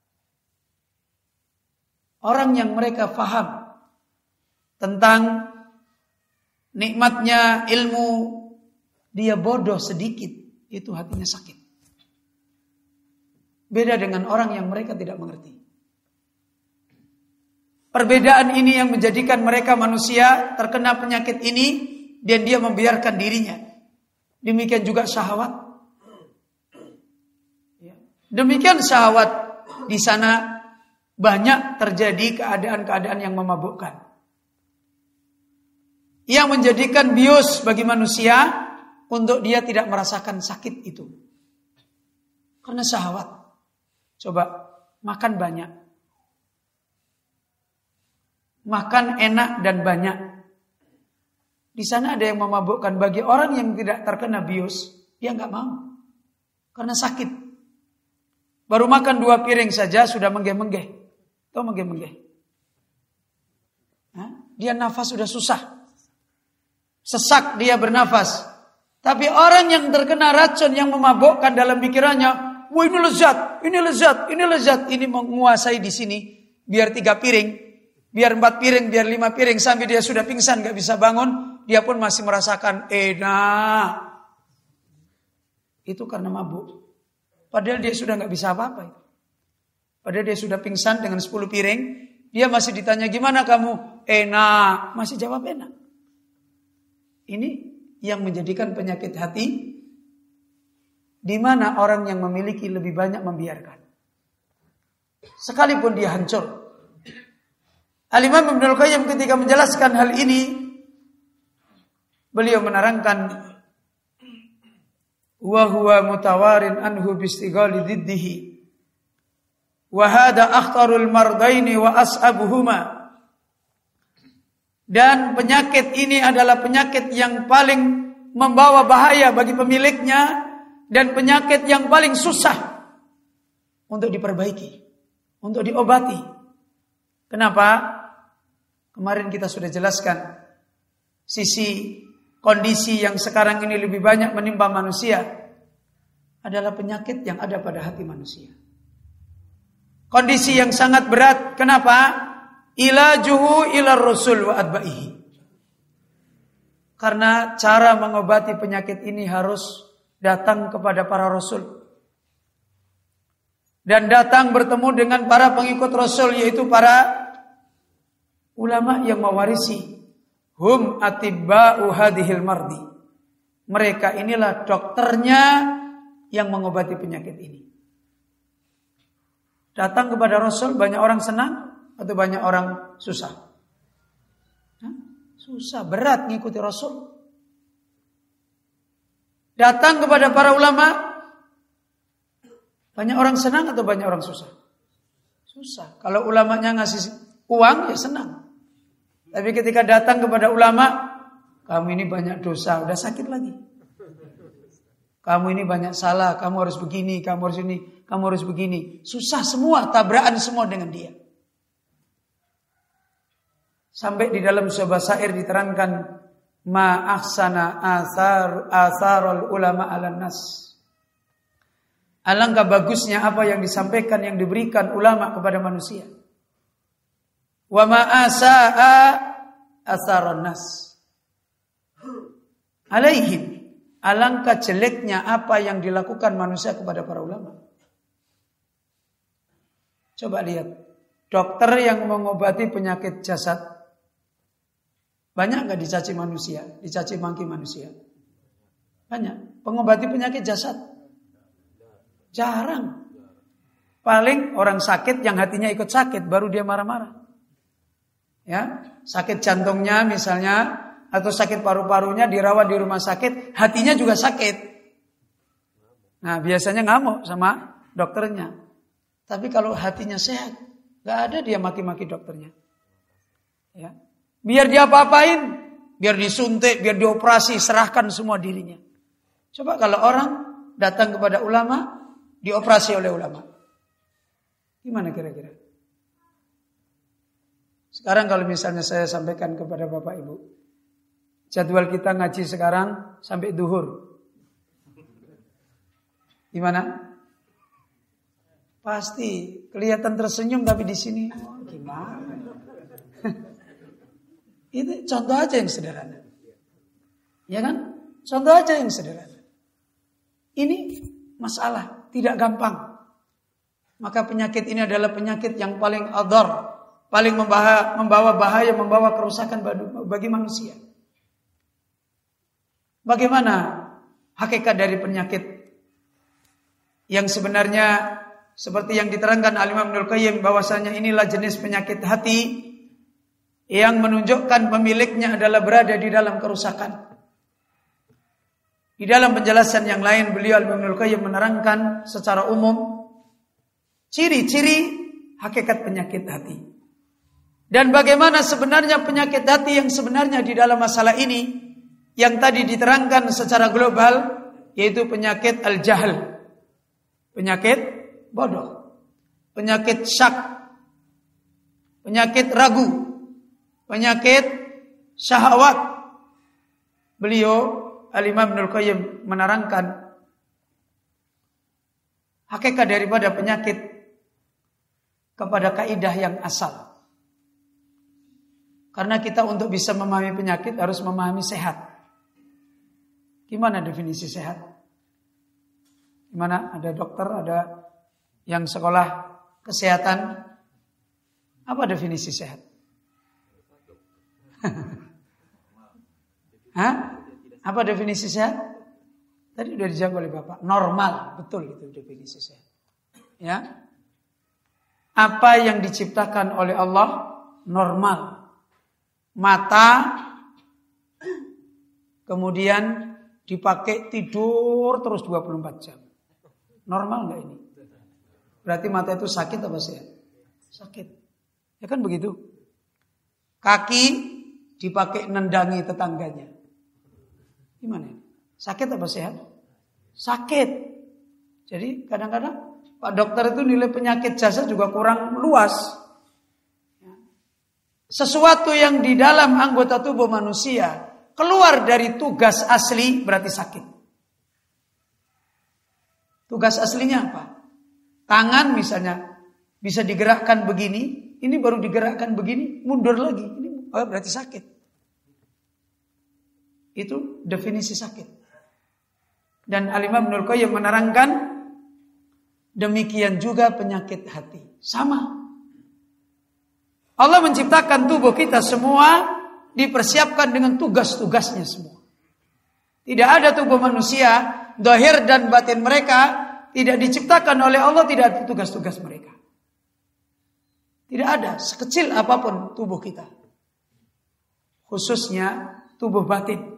S2: Orang yang mereka faham tentang nikmatnya ilmu, dia bodoh sedikit, itu hatinya sakit. Beda dengan orang yang mereka tidak mengerti. Perbedaan ini yang menjadikan mereka manusia terkena penyakit ini, dan dia membiarkan dirinya. Demikian juga syahwat. Demikian syahwat, di sana banyak terjadi keadaan-keadaan yang memabukkan. yang menjadikan bius bagi manusia untuk dia tidak merasakan sakit itu. Karena syahwat. Coba makan banyak. Makan enak dan banyak. Di sana ada yang memabukkan. Bagi orang yang tidak terkena bius, dia nggak mau. Karena sakit. Baru makan 2 piring saja sudah menggeh-menggeh. Tahu menggeh-menggeh? Dia nafas sudah susah. Sesak dia bernafas. Tapi orang yang terkena racun yang memabukkan dalam pikirannya, wah ini lezat, ini lezat, ini lezat. Ini menguasai di sini. Biar 3 piring, biar 4 piring, biar 5 piring. Sampai dia sudah pingsan, gak bisa bangun. Dia pun masih merasakan enak. Itu karena mabuk. Padahal dia sudah gak bisa apa-apa. Padahal dia sudah pingsan dengan 10 piring. Dia masih ditanya, gimana kamu? Enak. Masih jawab enak. Ini yang menjadikan penyakit hati, di mana orang yang memiliki lebih banyak membiarkan. Sekalipun dia hancur. Al-Imam Ibnul Qayyim ketika menjelaskan hal ini, beliau menerangkan, wa huwa mutawarin anhu bistighali diddihi wa hada akhtarul mardaini wa as'abuhuma. Dan penyakit ini adalah penyakit yang paling membawa bahaya bagi pemiliknya dan penyakit yang paling susah untuk diperbaiki, untuk diobati. Kenapa? Kemarin kita sudah jelaskan sisi kondisi yang sekarang ini lebih banyak menimpa manusia adalah penyakit yang ada pada hati manusia. Kondisi yang sangat berat. Kenapa? Ilajuhu ilar rasul wa adba'ihi. Karena cara mengobati penyakit ini harus datang kepada para rasul. Dan datang bertemu dengan para pengikut rasul, yaitu para ulama yang mewarisi. Hum atibba'u hadhil mardi. Mereka inilah dokternya yang mengobati penyakit ini. Datang kepada rasul, banyak orang senang atau banyak orang susah? Susah, berat ngikuti Rasul. Datang kepada para ulama, banyak orang senang atau banyak orang susah? Susah. Kalau ulamanya ngasih uang, ya senang. Tapi ketika datang kepada ulama, kamu ini banyak dosa, udah sakit lagi. Kamu ini banyak salah, kamu harus begini, kamu harus ini, kamu harus begini. Susah semua, tabrakan semua dengan dia. Sampai di dalam sebuah syair diterangkan, ma ahsana atharul ulama 'alan nas. Alangkah bagusnya apa yang disampaikan, yang diberikan ulama kepada manusia. Wa ma asaa atharun nas alaihim. Alangkah jeleknya apa yang dilakukan manusia kepada para ulama. Coba lihat, dokter yang mengobati penyakit jasad, banyak gak dicaci manusia, dicaci maki manusia? Banyak. Pengobati penyakit jasad jarang. Paling orang sakit yang hatinya ikut sakit, baru dia marah-marah. Ya, sakit jantungnya misalnya, atau sakit paru-parunya dirawat di rumah sakit, hatinya juga sakit. Nah, biasanya ngamuk sama dokternya. Tapi kalau hatinya sehat, gak ada dia maki-maki dokternya. Ya. Biar dia apa-apain, biar disuntik, biar dioperasi, serahkan semua dirinya. Coba kalau orang datang kepada ulama, dioperasi oleh ulama, gimana kira-kira? Sekarang kalau misalnya saya sampaikan kepada Bapak Ibu, jadwal kita ngaji sekarang sampai duhur, gimana? Pasti kelihatan tersenyum, tapi di sini gimana? Itu contoh aja yang sederhana. Ya kan? Contoh aja yang sederhana. Ini masalah, tidak gampang. Maka penyakit ini adalah penyakit yang paling adhar, paling membawa bahaya, membawa kerusakan bagi manusia. Bagaimana hakikat dari penyakit yang sebenarnya seperti yang diterangkan Al-Imam Ibnul Qayyim, bahwasanya inilah jenis penyakit hati yang menunjukkan pemiliknya adalah berada di dalam kerusakan. Di dalam penjelasan yang lain beliau Ibnu Qayyim menerangkan secara umum ciri-ciri hakikat penyakit hati. Dan bagaimana sebenarnya penyakit hati yang sebenarnya di dalam masalah ini yang tadi diterangkan secara global, yaitu penyakit al-jahl, penyakit bodoh, penyakit syak, penyakit ragu, penyakit syahwat. Beliau Al-Imam Ibnu Qayyim menerangkan hakikat daripada penyakit kepada kaidah yang asal. Karena kita untuk bisa memahami penyakit harus memahami sehat. Gimana definisi sehat? Gimana? Ada dokter, ada yang sekolah kesehatan. Apa definisi sehat? Hah? Apa definisi sehat? Tadi sudah dijawab oleh Bapak. Normal, betul itu definisi sehat. Ya. Apa yang diciptakan oleh Allah normal. Mata kemudian dipakai tidur terus 24 jam. Normal enggak ini? Berarti mata itu sakit apa sehat? Sakit. Ya kan begitu? Kaki dipakai nendangi tetangganya. Gimana? Sakit apa sehat? Sakit. Jadi kadang-kadang Pak dokter itu nilai penyakit jasa juga kurang luas. Sesuatu yang di dalam anggota tubuh manusia keluar dari tugas asli berarti sakit. Tugas aslinya apa? Tangan misalnya bisa digerakkan begini, ini baru digerakkan begini, mundur lagi. Ini berarti sakit. Itu definisi sakit. Dan Al-Imam Ibnu Qayyim menerangkan demikian juga penyakit hati. Sama. Allah menciptakan tubuh kita semua dipersiapkan dengan tugas-tugasnya semua. Tidak ada tubuh manusia, zahir dan batin mereka tidak diciptakan oleh Allah, tidak ada tugas-tugas mereka. Tidak ada, sekecil apapun tubuh kita. Khususnya tubuh batin.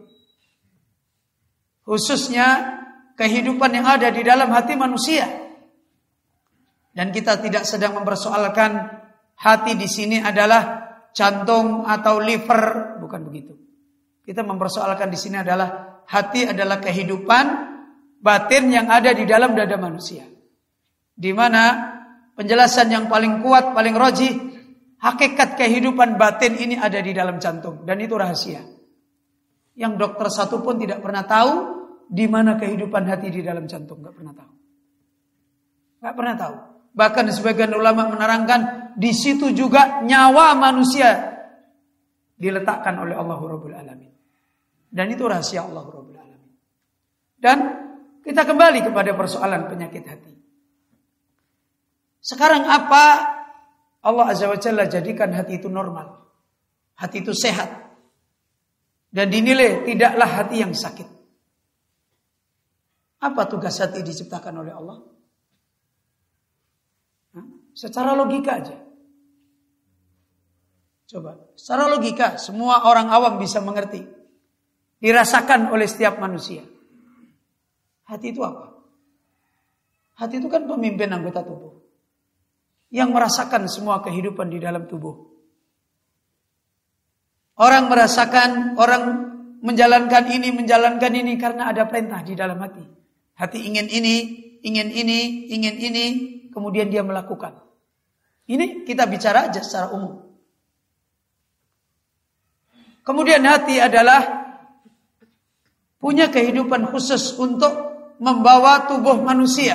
S2: Khususnya kehidupan yang ada di dalam hati manusia. Dan kita tidak sedang mempersoalkan hati di sini adalah jantung atau liver, bukan begitu. Kita mempersoalkan di sini adalah hati adalah kehidupan batin yang ada di dalam dada manusia. Di mana penjelasan yang paling kuat, paling rajih, hakikat kehidupan batin ini ada di dalam jantung dan itu rahasia. Yang dokter satu pun tidak pernah tahu di mana kehidupan hati di dalam jantung, enggak pernah tahu. Enggak pernah tahu. Bahkan sebagian ulama menerangkan di situ juga nyawa manusia diletakkan oleh Allah Rabbul Alamin. Dan itu rahasia Allah Rabbul Alamin. Dan kita kembali kepada persoalan penyakit hati. Sekarang apa Allah Azza wa Jalla jadikan hati itu normal? Hati itu sehat. Dan dinilai tidaklah hati yang sakit. Apa tugas hati diciptakan oleh Allah? Secara logika aja. Coba, secara logika semua orang awam bisa mengerti. Dirasakan oleh setiap manusia. Hati itu apa? Hati itu kan pemimpin anggota tubuh. Yang merasakan semua kehidupan di dalam tubuh. Orang merasakan, orang menjalankan ini karena ada perintah di dalam hati. Hati ingin ini, kemudian dia melakukan. Ini kita bicara aja secara umum. Kemudian hati adalah punya kehidupan khusus untuk membawa tubuh manusia.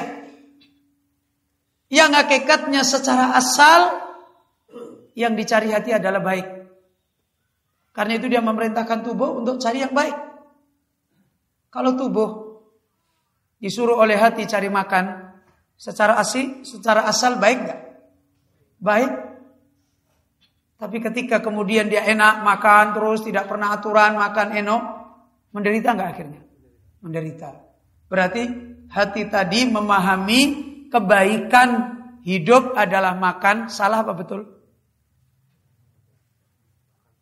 S2: Yang hakikatnya secara asal yang dicari hati adalah baik. Karena itu dia memerintahkan tubuh untuk cari yang baik. Kalau tubuh disuruh oleh hati cari makan, secara asal baik enggak? Baik. Tapi ketika kemudian dia enak makan terus tidak pernah aturan makan enak, menderita enggak akhirnya? Menderita. Berarti hati tadi memahami kebaikan hidup adalah makan, salah apa betul?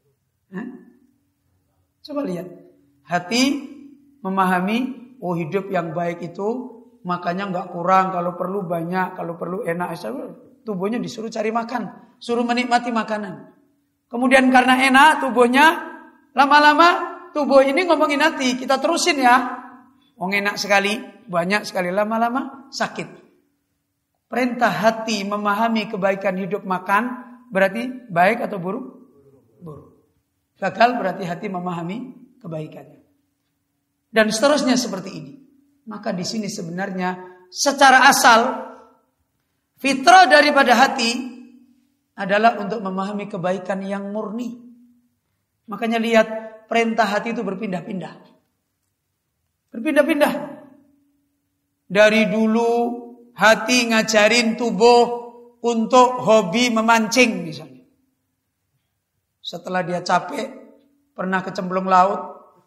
S2: Coba lihat. Hati memahami, oh hidup yang baik itu makanya nggak kurang, kalau perlu banyak, kalau perlu enak. Tubuhnya disuruh cari makan, suruh menikmati makanan. Kemudian karena enak tubuhnya, lama-lama tubuh ini ngomongin hati, kita terusin ya. Enak sekali, banyak sekali, lama-lama sakit. Perintah hati memahami kebaikan hidup makan berarti baik atau buruk? Buruk. Gagal berarti hati memahami kebaikannya. Dan seterusnya seperti ini. Maka di sini sebenarnya secara asal fitrah daripada hati adalah untuk memahami kebaikan yang murni. Makanya lihat perintah hati itu berpindah-pindah. Berpindah-pindah. Dari dulu hati ngajarin tubuh untuk hobi memancing misalnya. Setelah dia capek, pernah kecemplung laut,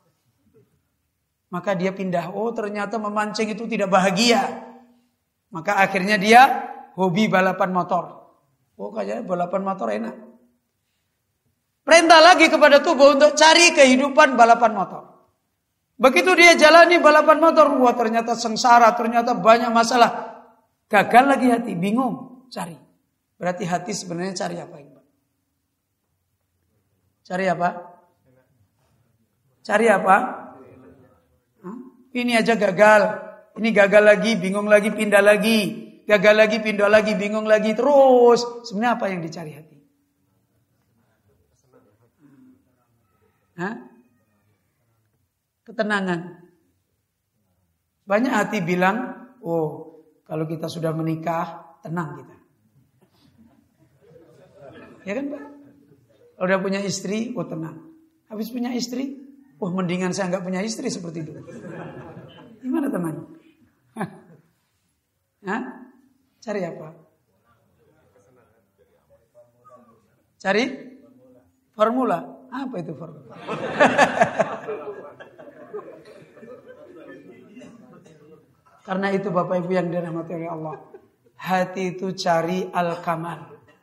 S2: maka dia pindah. Oh ternyata memancing itu tidak bahagia. Maka akhirnya dia hobi balapan motor. Oh kayaknya balapan motor enak. Perintah lagi kepada tubuh untuk cari kehidupan balapan motor. Begitu dia jalani balapan motor, wah ternyata sengsara, ternyata banyak masalah. Gagal lagi hati, bingung cari. Berarti hati sebenarnya cari apa? Cari apa? Cari apa? Ini aja gagal. Ini gagal lagi, bingung lagi, pindah lagi. Gagal lagi, pindah lagi, bingung lagi. Terus, sebenarnya apa yang dicari hati? Ketenangan. Banyak hati bilang, oh kalau kita sudah menikah, tenang kita. Ya kan Pak? Kalau udah punya istri, oh tenang. Habis punya istri, oh mendingan saya nggak punya istri seperti itu. Gimana teman? Cari apa? Cari formula. Apa itu formula? Karena itu Bapak Ibu yang dirahmati oleh Allah, hati itu cari al-kamal.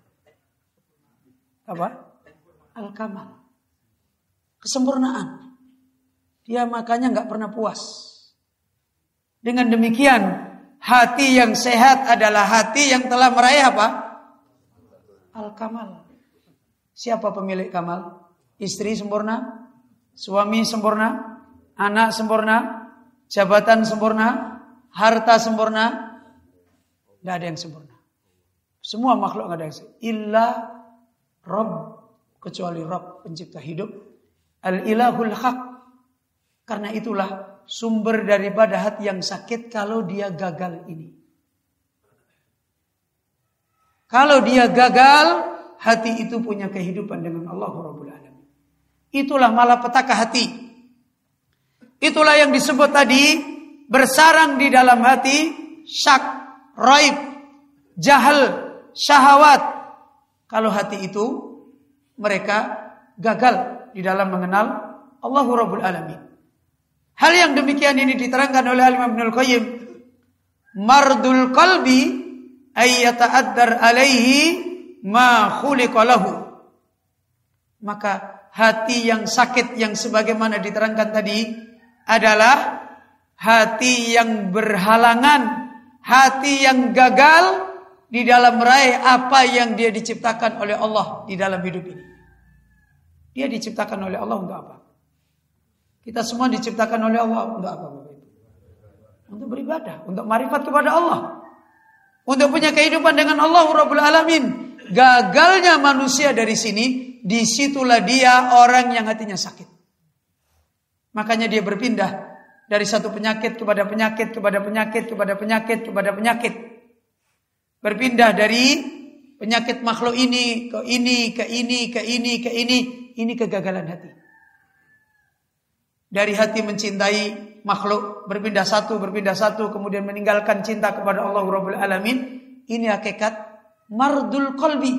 S2: Apa? Al-kamal. Kesempurnaan. Dia makanya nggak pernah puas. Dengan demikian, hati yang sehat adalah hati yang telah meraih apa? Al-kamal. Siapa pemilik kamal? Istri sempurna, suami sempurna, anak sempurna, jabatan sempurna, harta sempurna. Tidak ada yang sempurna. Semua makhluk tidak ada yang sempurna. Illa Rabb, kecuali Rabb pencipta hidup. Al-ilahul haq. Karena itulah sumber daripada hati yang sakit kalau dia gagal ini. Kalau dia gagal, hati itu punya kehidupan dengan Allah Rabbul Alamin. Itulah malapetaka hati. Itulah yang disebut tadi bersarang di dalam hati syak, raib, jahal, syahwat. Kalau hati itu mereka gagal di dalam mengenal Allah Rabbul Alamin. Hal yang demikian ini diterangkan oleh Imam Ibnul Qayyim. Mardul qalbi ay yata'addar alaihi ma khuliqa lahu. Maka hati yang sakit yang sebagaimana diterangkan tadi adalah hati yang berhalangan, hati yang gagal di dalam meraih apa yang dia diciptakan oleh Allah di dalam hidup ini. Dia diciptakan oleh Allah untuk apa? Kita semua diciptakan oleh Allah untuk apa? Untuk beribadah, untuk marifat kepada Allah, untuk punya kehidupan dengan Allah Rabbul Alamin. Gagalnya manusia dari sini, disitulah dia orang yang hatinya sakit. Makanya dia berpindah dari satu penyakit kepada penyakit, kepada penyakit, kepada penyakit, kepada penyakit. Berpindah dari penyakit makhluk ini ke ini, ke ini, ke ini, ke ini. Ini kegagalan hati. Dari hati mencintai makhluk, berpindah satu, kemudian meninggalkan cinta kepada Allah Rabbul Alamin. Ini hakikat mardul qalbi.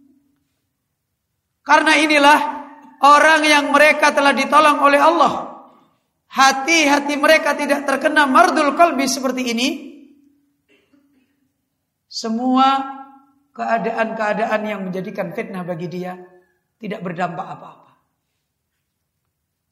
S2: Karena inilah orang yang mereka telah ditolong oleh Allah. Hati-hati mereka tidak terkena mardul qalbi seperti ini. Semua keadaan-keadaan yang menjadikan fitnah bagi dia tidak berdampak apa-apa.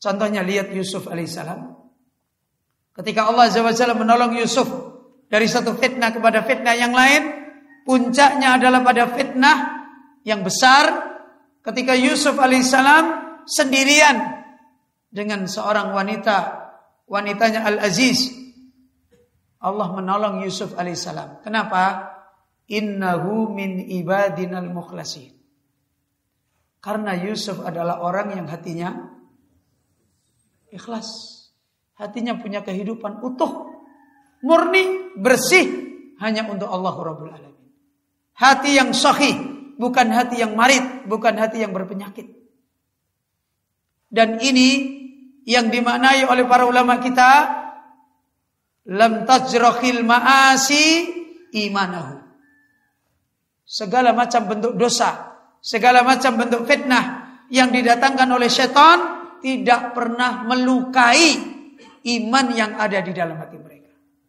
S2: Contohnya lihat Yusuf alaihissalam. Ketika Allah Azza wa Jalla menolong Yusuf dari satu fitnah kepada fitnah yang lain, puncaknya adalah pada fitnah yang besar ketika Yusuf alaihissalam sendirian dengan seorang wanitanya Al-Aziz. Allah menolong Yusuf alaihissalam. Kenapa? Innahu min ibadinal mukhlasin. Karena Yusuf adalah orang yang hatinya ikhlas. Hatinya punya kehidupan utuh, murni, bersih, hanya untuk Allah Rabbul Alamin. Hati yang sahih, bukan hati yang marid, bukan hati yang berpenyakit. Dan ini yang dimaknai oleh para ulama kita, lam tajrahil ma'asi imanahu. Segala macam bentuk dosa, segala macam bentuk fitnah yang didatangkan oleh syaitan tidak pernah melukai iman yang ada di dalam hati mereka.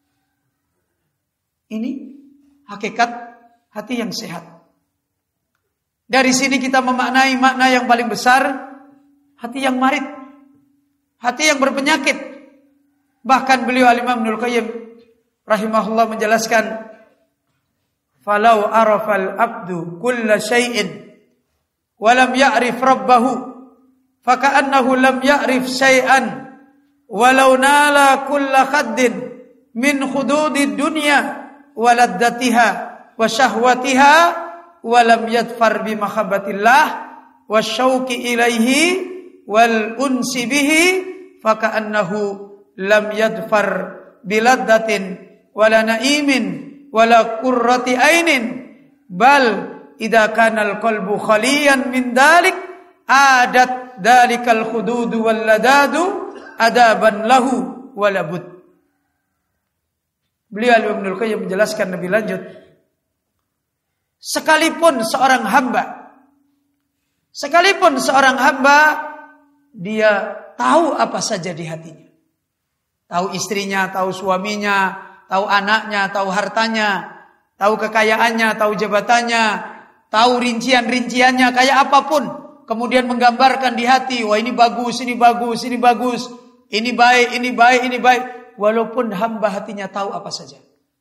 S2: Ini hakikat hati yang sehat. Dari sini kita memaknai makna yang paling besar, hati yang marid, hati yang berpenyakit. Bahkan beliau Al-Imam Ibnul Qayyim rahimahullah menjelaskan, falau arafal abdu kulla syai'in walam ya'rif rabbahu faka'annahu lam ya'rif syai'an walau nala kulla khaddin min khududid dunya waladdatiha wa syahwatiha walam yadfar bi mahabbatillah wasyauqi ilaihi wal unsi bihi faka'annahu lam yadfar biladdatin wala na'imin wala qurrati ainin bal idza kana al-qalbu khaliyan min dalik adat dalikal khududu wal ladadu adaban lahu walabud. Beliau Ibnul Qayyim menjelaskan lebih lanjut, sekalipun seorang hamba dia tahu apa saja di hatinya, tahu istrinya, tahu suaminya, tahu anaknya, tahu hartanya, tahu kekayaannya, tahu jabatannya, tahu rincian-rinciannya kayak apapun. Kemudian menggambarkan di hati, wah ini bagus, ini bagus, ini bagus, ini baik, ini baik, ini baik. Walaupun hamba hatinya tahu apa saja.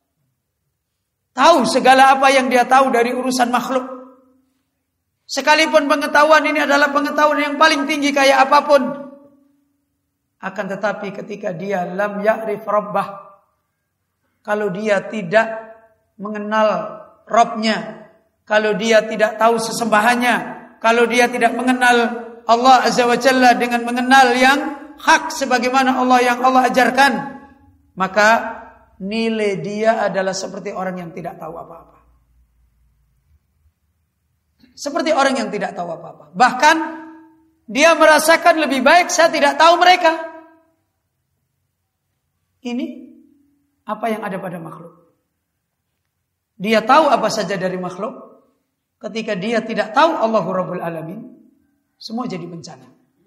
S2: Tahu segala apa yang dia tahu dari urusan makhluk. Sekalipun pengetahuan ini adalah pengetahuan yang paling tinggi kayak apapun. Akan tetapi ketika dia lam ya'rif rabbah, kalau dia tidak mengenal Rabbnya, kalau dia tidak tahu sesembahannya, kalau dia tidak mengenal Allah Azza wa Jalla dengan mengenal yang hak sebagaimana yang Allah ajarkan, maka nilai dia adalah seperti orang yang tidak tahu apa-apa. Seperti orang yang tidak tahu apa-apa. Bahkan dia merasakan lebih baik saya tidak tahu mereka. Ini apa yang ada pada makhluk. Dia tahu apa saja dari makhluk. Ketika dia tidak tahu Allahu Rabbul Alamin, semua jadi bencana.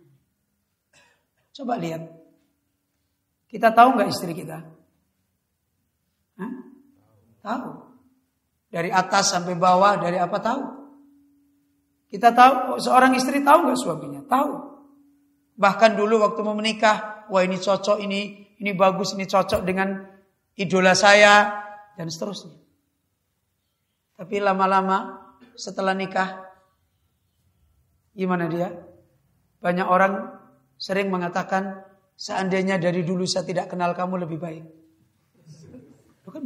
S2: Coba lihat. Kita tahu nggak istri kita? Hah? Tahu. Dari atas sampai bawah, dari apa tahu? Kita tahu, seorang istri tahu nggak suaminya? Tahu. Bahkan dulu waktu mau menikah, wah ini cocok, ini bagus, ini cocok dengan idola saya, dan seterusnya. Tapi lama-lama setelah nikah, gimana dia? Banyak orang sering mengatakan, seandainya dari dulu saya tidak kenal kamu lebih baik. Lo kan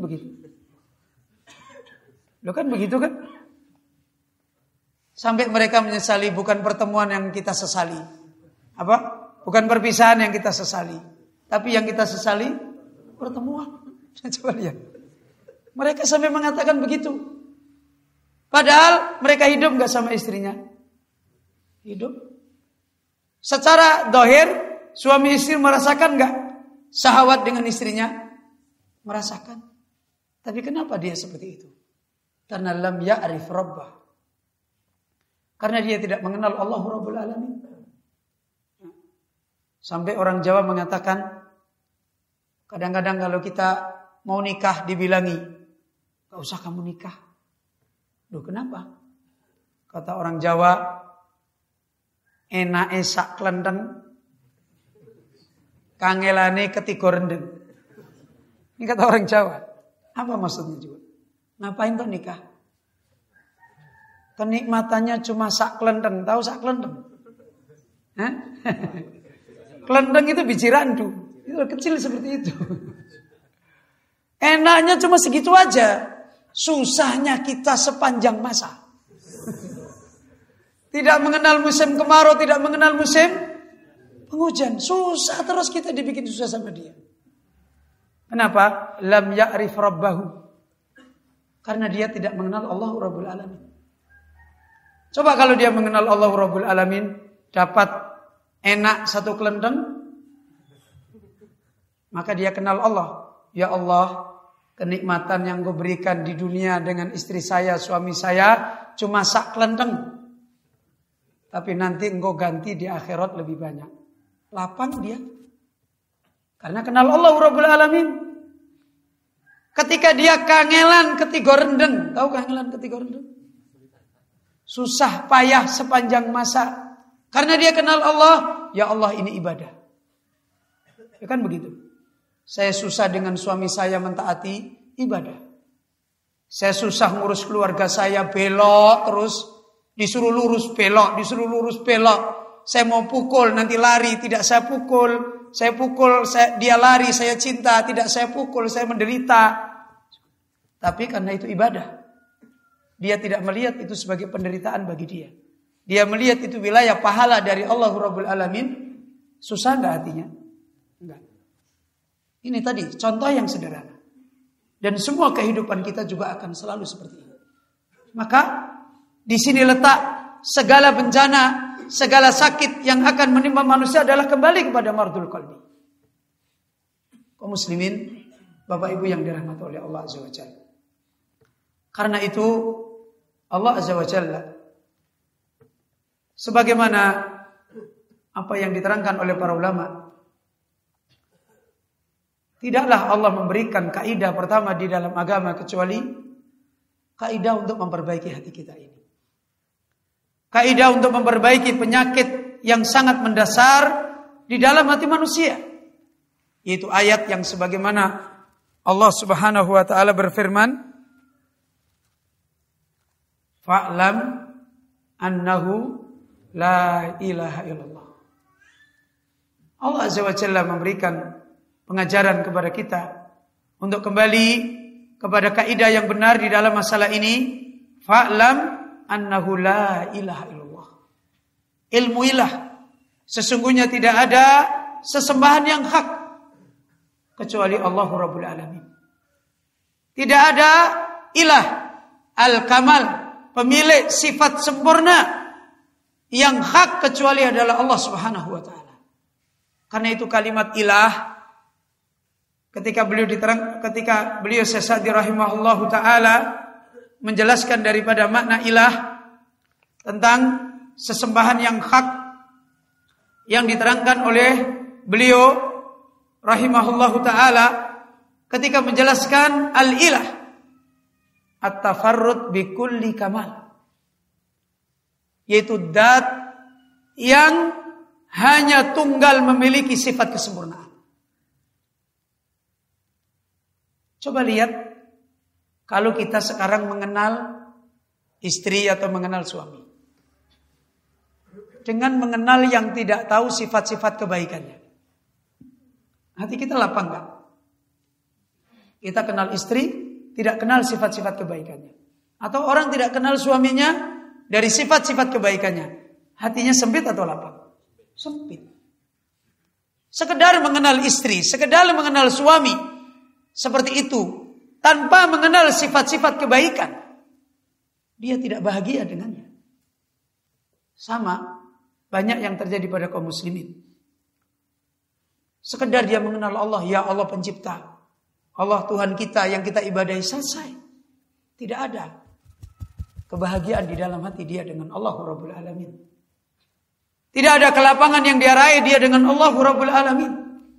S2: begitu kan? Sampai mereka menyesali, bukan pertemuan yang kita sesali. Apa? Bukan perpisahan yang kita sesali. Tapi yang kita sesali, pertemuan. Coba lihat. Mereka sampai mengatakan begitu. Padahal mereka hidup gak sama istrinya? Hidup. Secara dohir, suami istri merasakan gak syahwat dengan istrinya? Merasakan. Tapi kenapa dia seperti itu? Karena lam ya'rif rabbah. Karena dia tidak mengenal Allah Rabbul Alamin. Sampai orang Jawa mengatakan, kadang-kadang kalau kita mau nikah dibilangi, gak usah kamu nikah. Loh kenapa? Kata orang Jawa, enak sak klenteng, kangelane ketiga rendeng. Ini kata orang Jawa. Apa maksudnya juga? Ngapain tuh nikah? Kenikmatannya cuma sak klenteng. Tahu sak klenteng? Hah? Klenteng itu biji randu. Itu kecil seperti itu. Enaknya cuma segitu aja. Susahnya kita sepanjang masa. Tidak mengenal musim kemarau, tidak mengenal musim penghujan. Susah terus kita dibikin susah sama dia. Kenapa? Lam ya'rif rabbahu. Karena dia tidak mengenal Allah Rabbul Alamin. Coba kalau dia mengenal Allah Rabbul Alamin, dapat enak satu kelenteng, maka dia kenal Allah. Ya Allah, kenikmatan yang Kau berikan di dunia dengan istri saya, suami saya, cuma sak kelenteng. Tapi nanti Engkau ganti di akhirat lebih banyak. Lapang dia. Karena kenal Allah Rabbul Alamin. Ketika dia kangelan ketiga rendeng. Tahu kangelan ketiga rendeng? Susah payah sepanjang masa. Karena dia kenal Allah. Ya Allah, ini ibadah. Ya kan begitu. Saya susah dengan suami saya mentaati ibadah. Saya susah ngurus keluarga saya, belok terus. Disuruh lurus belok, disuruh lurus belok. Saya mau pukul, nanti lari, tidak saya pukul. Saya pukul, dia lari, saya cinta. Tidak saya pukul, saya menderita. Tapi karena itu ibadah. Dia tidak melihat itu sebagai penderitaan bagi dia. Dia melihat itu wilayah pahala dari Allah Rabbul Alamin. Susah enggak hatinya? Enggak. Ini tadi contoh yang sederhana. Dan semua kehidupan kita juga akan selalu seperti ini. Maka di sini letak segala bencana, segala sakit yang akan menimpa manusia adalah kembali kepada mardul qalbi. Kaum muslimin, Bapak Ibu yang dirahmati oleh Allah Azza wa Jalla. Karena itu Allah Azza wa Jalla, sebagaimana apa yang diterangkan oleh para ulama, tidaklah Allah memberikan kaidah pertama di dalam agama kecuali kaidah untuk memperbaiki hati kita ini. Kaidah untuk memperbaiki penyakit yang sangat mendasar di dalam hati manusia. Yaitu ayat yang sebagaimana Allah Subhanahu wa taala berfirman, fa'lam annahu la ilaha illallah. Allah Azza wa Jalla memberikan pengajaran kepada kita untuk kembali kepada kaidah yang benar di dalam masalah ini. Fa'lam annahu la ilaha illallah. Ilmuilah sesungguhnya tidak ada sesembahan yang hak kecuali Allah Rabbul Alamin. Tidak ada ilah al-kamal, pemilik sifat sempurna yang hak kecuali adalah Allah Subhanahu wa taala. Karena itu kalimat ilah ketika beliau Sesadi rahimahullahu taala menjelaskan daripada makna ilah tentang sesembahan yang hak yang diterangkan oleh beliau rahimahullahu taala ketika menjelaskan al-ilah at-tafarrud bi kulli kamal, yaitu zat yang hanya tunggal memiliki sifat kesempurnaan. Coba lihat kalau kita sekarang mengenal istri atau mengenal suami, dengan mengenal yang tidak tahu sifat-sifat kebaikannya, hati kita lapang enggak? Kita kenal istri, tidak kenal sifat-sifat kebaikannya. Atau orang tidak kenal suaminya dari sifat-sifat kebaikannya, hatinya sempit atau lapang? Sempit. Sekedar mengenal istri, sekedar mengenal suami seperti itu, tanpa mengenal sifat-sifat kebaikan, dia tidak bahagia dengannya. Sama banyak yang terjadi pada kaum muslimin. Sekedar dia mengenal Allah, ya Allah pencipta, Allah Tuhan kita yang kita ibadahi, selesai. Tidak ada kebahagiaan di dalam hati dia dengan Allah Rabbul Alamin. Tidak ada kelapangan yang dia raih dia dengan Allah Rabbul Alamin.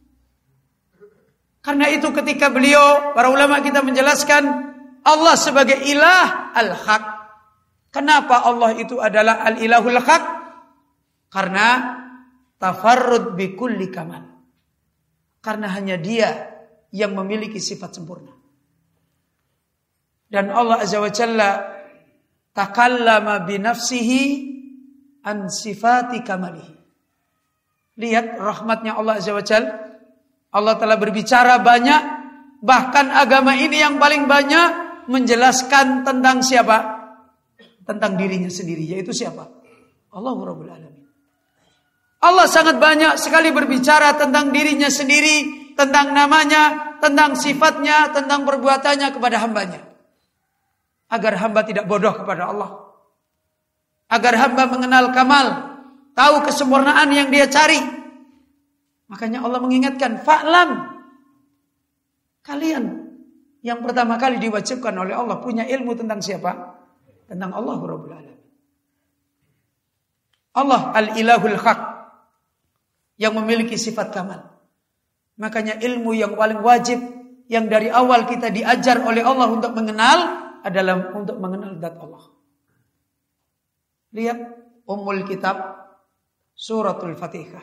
S2: Karena itu ketika beliau, para ulama kita menjelaskan Allah sebagai ilah al-haq. Kenapa Allah itu adalah al-ilahul haq? Karena tafarrud bi kulli kamal. Karena hanya Dia yang memiliki sifat sempurna. Dan Allah Azza wa Jalla takallama binafsihi an sifati kamalihi. Lihat rahmatnya Allah Azza wa Jalla. Allah telah berbicara banyak, bahkan agama ini yang paling banyak menjelaskan tentang siapa? Tentang dirinya sendiri, yaitu siapa? Allahu Rabbul Alamin. Allah sangat banyak sekali berbicara tentang dirinya sendiri, tentang namanya, tentang sifatnya, tentang perbuatannya kepada hambanya. Agar hamba tidak bodoh kepada Allah. Agar hamba mengenal kamal, tahu kesempurnaan yang dia cari. Makanya Allah mengingatkan, fa'lam. Kalian yang pertama kali diwajibkan oleh Allah punya ilmu tentang siapa? Tentang Allah Rabbul Alamin. Allah al-ilahul haq, yang memiliki sifat kamal. Makanya ilmu yang paling wajib, yang dari awal kita diajar oleh Allah untuk mengenal, adalah untuk mengenal zat Allah. Lihat Ummul Kitab Suratul Fatihah.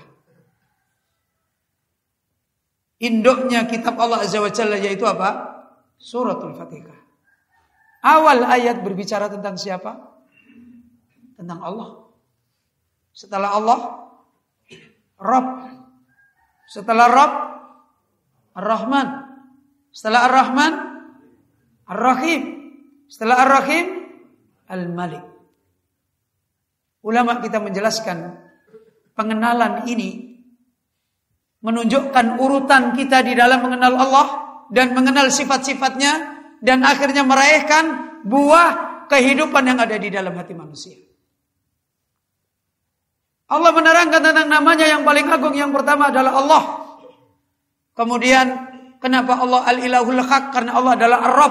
S2: Induknya kitab Allah Azza wa Jalla yaitu apa? Suratul Fatihah. Awal ayat berbicara tentang siapa? Tentang Allah. Setelah Allah, Rabb. Setelah Rabb, Ar-Rahman. Setelah Ar-Rahman, Ar-Rahim. Setelah Ar-Rahim, Al-Malik. Ulama kita menjelaskan pengenalan ini menunjukkan urutan kita di dalam mengenal Allah dan mengenal sifat-sifatnya dan akhirnya meraihkan buah kehidupan yang ada di dalam hati manusia. Allah menerangkan tentang namanya yang paling agung, yang pertama adalah Allah. Kemudian kenapa Allah al-ilahul haq? Karena Allah adalah Ar-Rabb.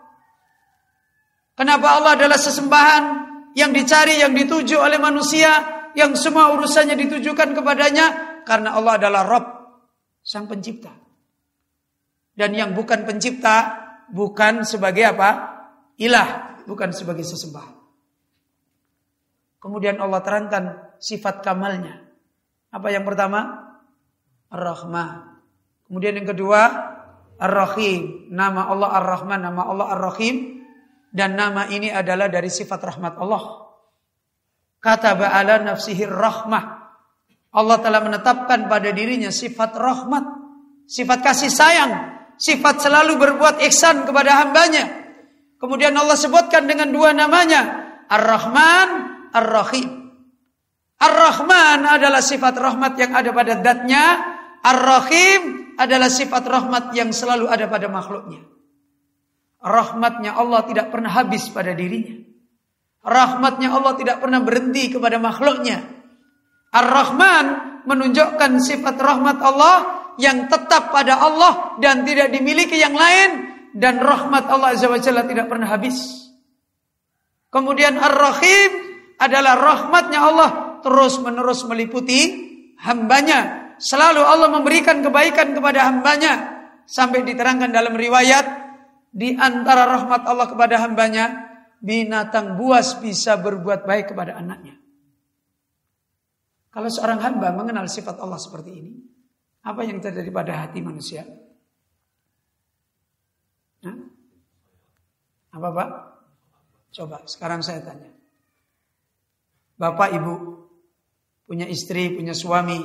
S2: Kenapa Allah adalah sesembahan yang dicari, yang dituju oleh manusia, yang semua urusannya ditujukan kepadanya? Karena Allah adalah Rabb, sang pencipta. Dan yang bukan pencipta, bukan sebagai apa? Ilah, bukan sebagai sesembahan. Kemudian Allah terangkan sifat kamalnya. Apa yang pertama? Ar-Rahman. Kemudian yang kedua, Ar-Rahim. Nama Allah Ar-Rahman, nama Allah Ar-Rahim. Dan nama ini adalah dari sifat rahmat Allah. Kataba ala nafsihi rahmah. Allah telah menetapkan pada dirinya sifat rahmat, sifat kasih sayang, sifat selalu berbuat ihsan kepada hambanya. Kemudian Allah sebutkan dengan dua namanya, Ar-Rahman, Ar-Rahim. Ar-Rahman adalah sifat rahmat yang ada pada zatnya. Ar-Rahim adalah sifat rahmat yang selalu ada pada makhluknya. Rahmatnya Allah tidak pernah habis pada dirinya. Rahmatnya Allah tidak pernah berhenti kepada makhluknya. Ar-Rahman menunjukkan sifat rahmat Allah yang tetap pada Allah dan tidak dimiliki yang lain. Dan rahmat Allah Azza wa Jalla tidak pernah habis. Kemudian Ar-Rahim adalah rahmatnya Allah terus menerus meliputi hambanya. Selalu Allah memberikan kebaikan kepada hambanya. Sampai diterangkan dalam riwayat, di antara rahmat Allah kepada hambanya, binatang buas bisa berbuat baik kepada anaknya. Kalau seorang hamba mengenal sifat Allah seperti ini, apa yang terjadi pada hati manusia? Hah? Apa Pak? Coba sekarang saya tanya. Bapak Ibu punya istri, punya suami.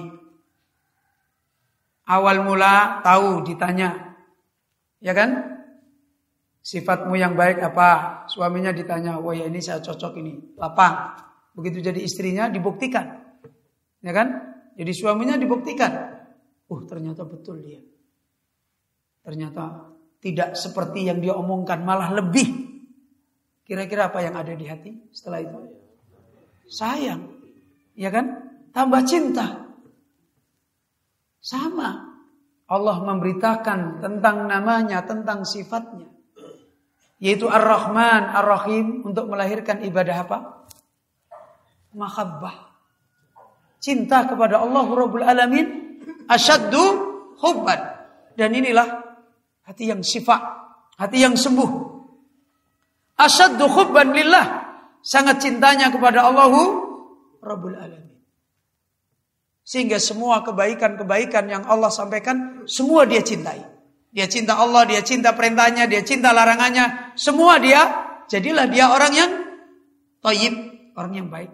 S2: Awal mula tahu ditanya, ya kan? Sifatmu yang baik apa? Suaminya ditanya, wah ya ini saya cocok ini, lapang. Begitu jadi istrinya dibuktikan, ya kan? Jadi suaminya dibuktikan, ternyata betul dia. Ternyata tidak seperti yang dia omongkan, malah lebih. Kira-kira apa yang ada di hati setelah itu? Sayang, ya kan? Tambah cinta. Sama. Allah memberitakan tentang namanya, tentang sifatnya. Yaitu Ar-Rahman, Ar-Rahim, untuk melahirkan ibadah apa? Mahabbah. Cinta kepada Allah Rabbul Alamin. Asyaddu hubban. Dan inilah hati yang syifa, hati yang sembuh. Asyaddu hubban lillah. Sangat cintanya kepada Allah Rabbul Alamin. Sehingga semua kebaikan-kebaikan yang Allah sampaikan, semua dia cintai. Dia cinta Allah, dia cinta perintahnya, dia cinta larangannya. Semua dia, jadilah dia orang yang thayyib, orang yang baik.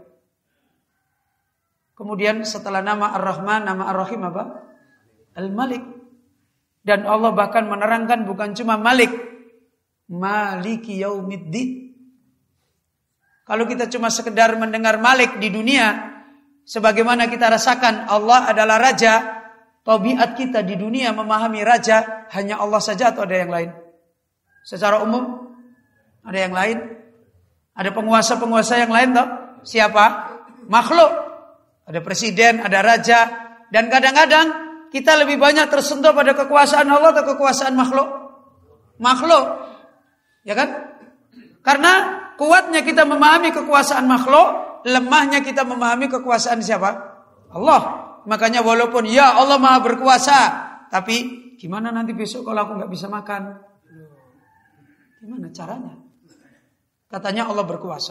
S2: Kemudian setelah nama Ar-Rahman, nama Ar-Rahim apa? Al-Malik. Dan Allah bahkan menerangkan bukan cuma Malik, Maliki Yaumiddin. Kalau kita cuma sekedar mendengar Malik di dunia, sebagaimana kita rasakan Allah adalah raja, tabiat kita di dunia memahami raja hanya Allah saja atau ada yang lain? Secara umum ada yang lain? Ada penguasa-penguasa yang lain toh? Siapa? Makhluk. Ada presiden, ada raja, dan kadang-kadang kita lebih banyak tersentuh pada kekuasaan Allah atau kekuasaan makhluk? Makhluk. Ya kan? Karena kuatnya kita memahami kekuasaan makhluk, lemahnya kita memahami kekuasaan siapa? Allah. Makanya walaupun ya Allah Maha berkuasa, tapi gimana nanti besok kalau aku nggak bisa makan? Gimana caranya? Katanya Allah berkuasa.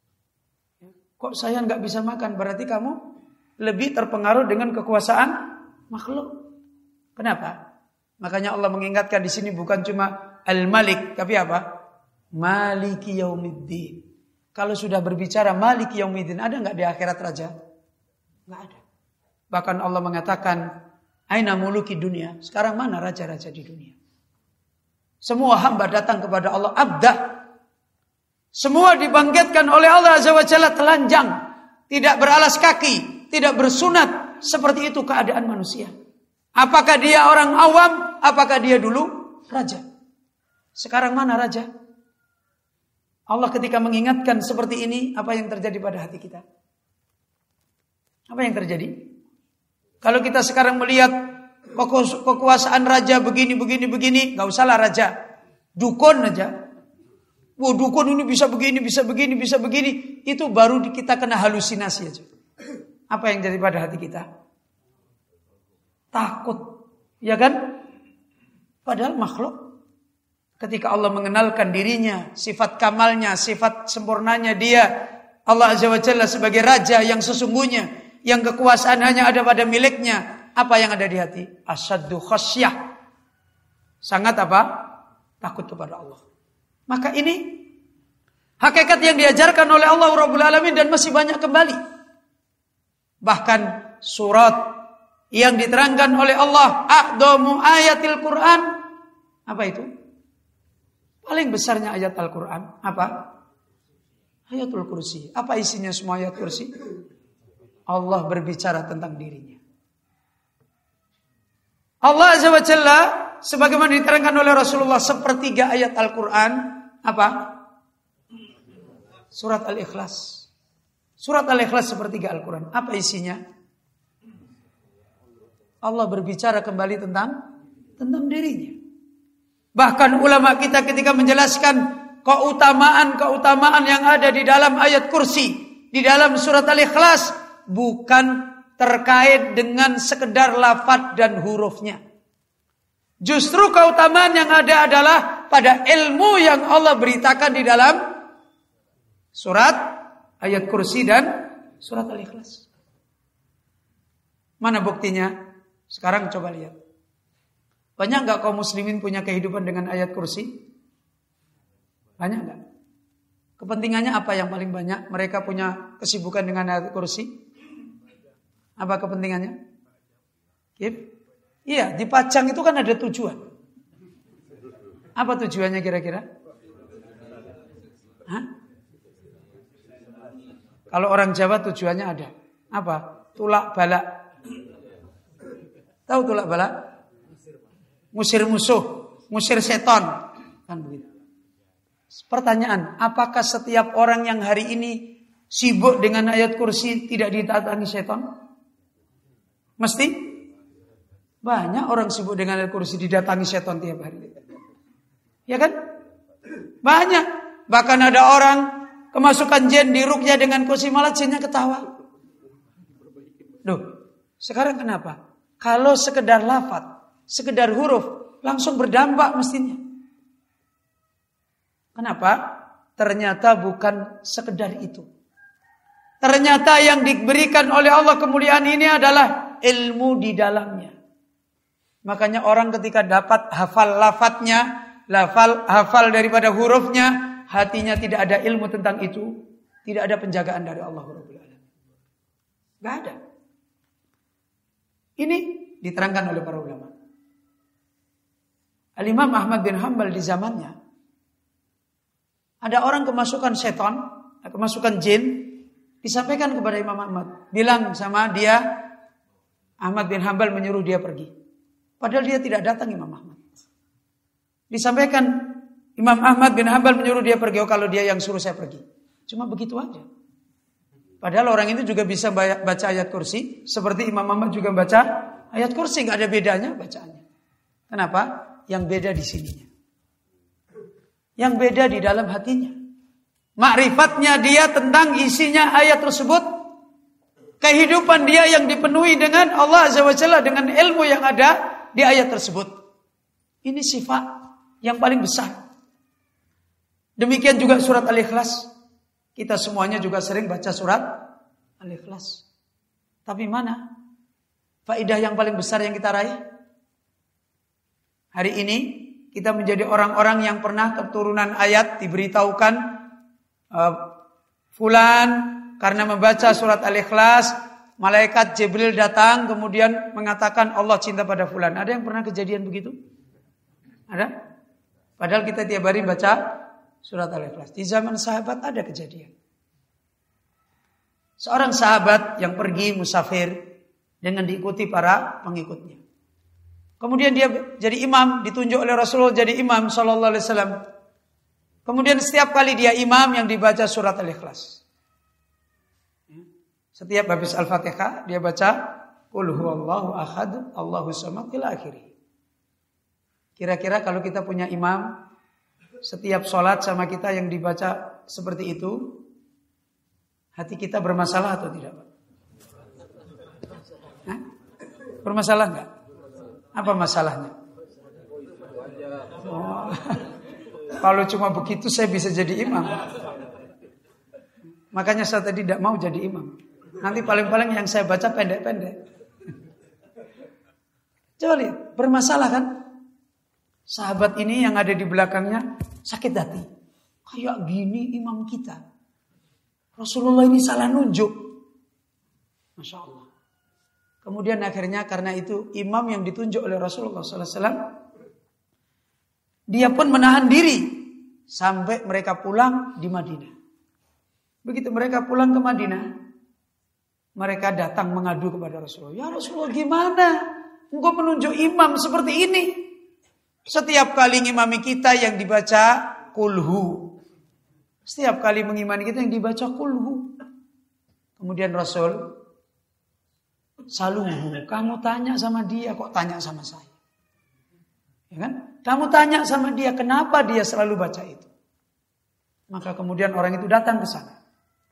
S2: Kok saya nggak bisa makan? Berarti kamu lebih terpengaruh dengan kekuasaan makhluk. Kenapa? Makanya Allah mengingatkan di sini bukan cuma Al-Malik, tapi apa? Maliki Yaumiddin. Kalau sudah berbicara Maliki Yaumiddin, ada nggak di akhirat raja? Nggak ada. Bahkan Allah mengatakan, Aina muluki dunia. Sekarang mana raja-raja di dunia? Semua hamba datang kepada Allah abdah. Semua dibangkitkan oleh Allah Azza wa Jalla telanjang, tidak beralas kaki, tidak bersunat. Seperti itu keadaan manusia. Apakah dia orang awam? Apakah dia dulu raja? Sekarang mana raja? Allah ketika mengingatkan seperti ini, apa yang terjadi pada hati kita? Apa yang terjadi? Kalau kita sekarang melihat kekuasaan raja begini, gak usahlah raja, dukun aja. Wah, dukun ini bisa begini, bisa begini. Itu baru kita kena halusinasi aja. Apa yang jadi pada hati kita? Takut. Ya kan? Padahal makhluk. Ketika Allah mengenalkan dirinya, sifat kamalnya, sifat sempurnanya dia, Allah Azza wa Jalla sebagai raja yang sesungguhnya, yang kekuasaan hanya ada pada miliknya. Apa yang ada di hati? Asyaddu khasyah. Sangat apa? Takut kepada Allah. Maka ini hakikat yang diajarkan oleh Allah Rabbul Alamin dan masih banyak kembali. Bahkan surat yang diterangkan oleh Allah, a'dhamu ayatil Quran. Apa itu? Paling besarnya ayat Al-Quran. Apa? Ayatul Kursi. Apa isinya semua ayat kursi? Allah berbicara tentang dirinya. Allah Azza wa Jalla sebagaimana diterangkan oleh Rasulullah sepertiga ayat Al-Quran. Apa? Surat Al-Ikhlas. Surat Al-Ikhlas sepertiga Al-Quran. Apa isinya? Allah berbicara kembali tentang dirinya. Bahkan ulama kita ketika menjelaskan keutamaan yang ada di dalam ayat kursi, di dalam surat Al-Ikhlas, bukan terkait dengan sekedar lafaz dan hurufnya. Justru keutamaan yang ada adalah pada ilmu yang Allah beritakan di dalam surat ayat kursi dan surat Al-Ikhlas. Mana buktinya? Sekarang coba lihat. Banyak gak kaum muslimin punya kehidupan dengan ayat kursi? Banyak gak? Kepentingannya apa yang paling banyak? Mereka punya kesibukan dengan ayat kursi? Apa kepentingannya? Iya, dipajang itu kan ada tujuan. Apa tujuannya kira-kira? Hah? Kalau orang Jawa tujuannya ada. Apa? Tulak balak. Tahu tulak balak? Ngusir musuh, ngusir seton. Kan begitu. Pertanyaan, apakah setiap orang yang hari ini sibuk dengan ayat kursi tidak didatangi seton? Mesti? Banyak orang sibuk dengan ayat kursi didatangi seton tiap hari. Ya kan? Banyak. Bahkan ada orang kemasukan jin di ruqyah dengan kursi, malah jinnya ketawa. Loh, sekarang kenapa? Kalau sekedar lafaz, sekedar huruf, langsung berdampak mestinya. Kenapa? Ternyata bukan sekedar itu. Ternyata yang diberikan oleh Allah kemuliaan ini adalah ilmu di dalamnya. Makanya orang ketika dapat hafal lafadznya, hafal daripada hurufnya, hatinya tidak ada ilmu tentang itu, tidak ada penjagaan dari Allah Rabbul Alamin. Enggak ada. Ini diterangkan oleh para ulama. Al-Imam Ahmad bin Hanbal di zamannya, ada orang kemasukan setan, kemasukan jin, disampaikan kepada Imam Ahmad. Bilang sama dia, Ahmad bin Hanbal menyuruh dia pergi. Padahal dia tidak datang Imam Ahmad. Disampaikan Imam Ahmad bin Hanbal menyuruh dia pergi. Oh, kalau dia yang suruh saya pergi. Cuma begitu aja. Padahal orang itu juga bisa baca ayat kursi. Seperti Imam Ahmad juga baca ayat kursi. Gak ada bedanya bacaannya. Kenapa? Yang beda di sininya. Yang beda di dalam hatinya. Ma'rifatnya dia tentang isinya ayat tersebut. Kehidupan dia yang dipenuhi dengan Allah Azza wa Jalla, dengan ilmu yang ada di ayat tersebut. Ini sifat yang paling besar. Demikian juga surat Al-Ikhlas. Kita semuanya juga sering baca surat Al-Ikhlas. Tapi mana faedah yang paling besar yang kita raih? Hari ini kita menjadi orang-orang yang pernah keturunan ayat diberitahukan fulan karena membaca surat Al-Ikhlas, malaikat Jibril datang kemudian mengatakan Allah cinta pada fulan. Ada yang pernah kejadian begitu? Ada? Padahal kita tiap hari baca surat Al-Ikhlas. Di zaman sahabat ada kejadian. Seorang sahabat yang pergi musafir dengan diikuti para pengikutnya. Kemudian dia jadi imam, ditunjuk oleh Rasulullah jadi imam sallallahu alaihi wasallam. Kemudian setiap kali dia imam yang dibaca surat Al-Ikhlas. Setiap habis Al-Fatihah dia baca Qul huwallahu ahad, Allahus samad ila akhirih. Kira-kira kalau kita punya imam, setiap sholat sama kita yang dibaca seperti itu, hati kita bermasalah atau tidak, Pak? Hah? Bermasalah enggak? Apa masalahnya? Oh. Kalau cuma begitu saya bisa jadi imam. Makanya saya tadi tidak mau jadi imam. Nanti paling-paling yang saya baca pendek-pendek. Coba lihat, bermasalah kan? Sahabat ini yang ada di belakangnya sakit hati. Kayak gini imam kita. Rasulullah ini salah nunjuk. Masya Allah. Kemudian akhirnya karena itu imam yang ditunjuk oleh Rasulullah SAW, dia pun menahan diri sampai mereka pulang di Madinah. Begitu mereka pulang ke Madinah, mereka datang mengadu kepada Rasulullah. Ya Rasulullah, gimana? Engkau menunjuk imam seperti ini. Setiap kali ngimami kita yang dibaca kulhu. Setiap kali mengimani kita yang dibaca kulhu. Kemudian Rasul, saluhu, kamu tanya sama dia, kok tanya sama saya? Ya kan? Kamu tanya sama dia, kenapa dia selalu baca itu? Maka kemudian orang itu datang ke sana.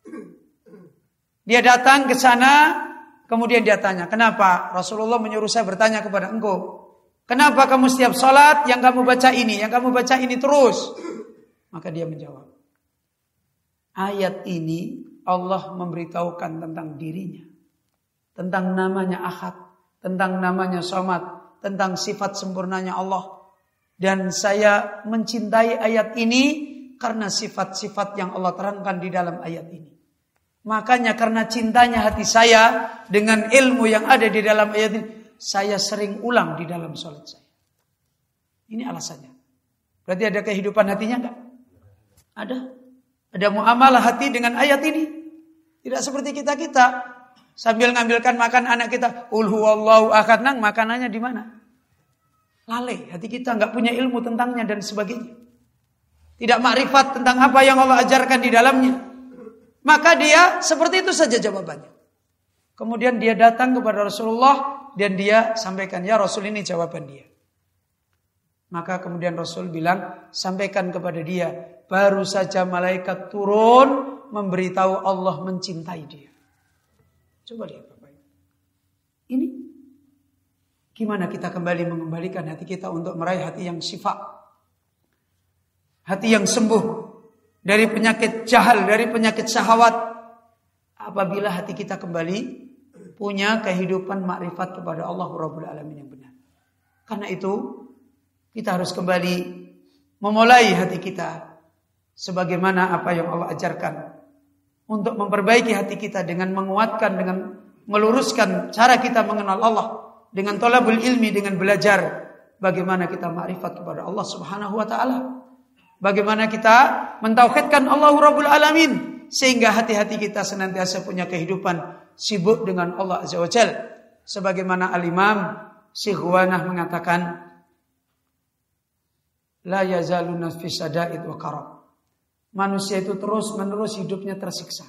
S2: Dia datang ke sana, kemudian dia tanya, kenapa Rasulullah menyuruh saya bertanya kepada engkau? Kenapa kamu setiap sholat yang kamu baca ini terus? Maka dia menjawab, ayat ini Allah memberitahukan tentang dirinya, tentang namanya Ahad, tentang namanya Somad, tentang sifat sempurnanya Allah. Dan saya mencintai ayat ini karena sifat-sifat yang Allah terangkan di dalam ayat ini. Makanya karena cintanya hati saya dengan ilmu yang ada di dalam ayat ini, saya sering ulang di dalam sholat saya. Ini alasannya. Berarti ada kehidupan hatinya enggak? Ada. Ada muamalah hati dengan ayat ini. Tidak seperti kita-kita sambil ngambilkan makan anak kita, Qul huwallahu ahad, nang makanannya di mana? Lalai, hati kita enggak punya ilmu tentangnya dan sebagainya. Tidak makrifat tentang apa yang Allah ajarkan di dalamnya. Maka dia seperti itu saja jawabannya. Kemudian dia datang kepada Rasulullah dan dia sampaikan, ya Rasul, ini jawaban dia. Maka kemudian Rasul bilang, sampaikan kepada dia, baru saja malaikat turun memberitahu Allah mencintai dia. Coba lihat Bapak. Ini gimana kita kembali mengembalikan hati kita untuk meraih hati yang syifa, hati yang sembuh dari penyakit jahal, dari penyakit syahwat. Apabila hati kita kembali punya kehidupan makrifat kepada Allah Rabbul Alamin yang benar. Karena itu kita harus kembali memulai hati kita sebagaimana apa yang Allah ajarkan, untuk memperbaiki hati kita dengan menguatkan, dengan meluruskan cara kita mengenal Allah, dengan thalabul ilmi, dengan belajar bagaimana kita makrifat kepada Allah Subhanahu wa taala. Bagaimana kita mentauhidkan Allah Rabbul Alamin sehingga hati-hati kita senantiasa punya kehidupan sibuk dengan Allah Azza wa Jalla. Sebagaimana Al-Imam Syihwanah mengatakan, la yazaluna fi sada'id wa karab. Manusia itu terus-menerus hidupnya tersiksa.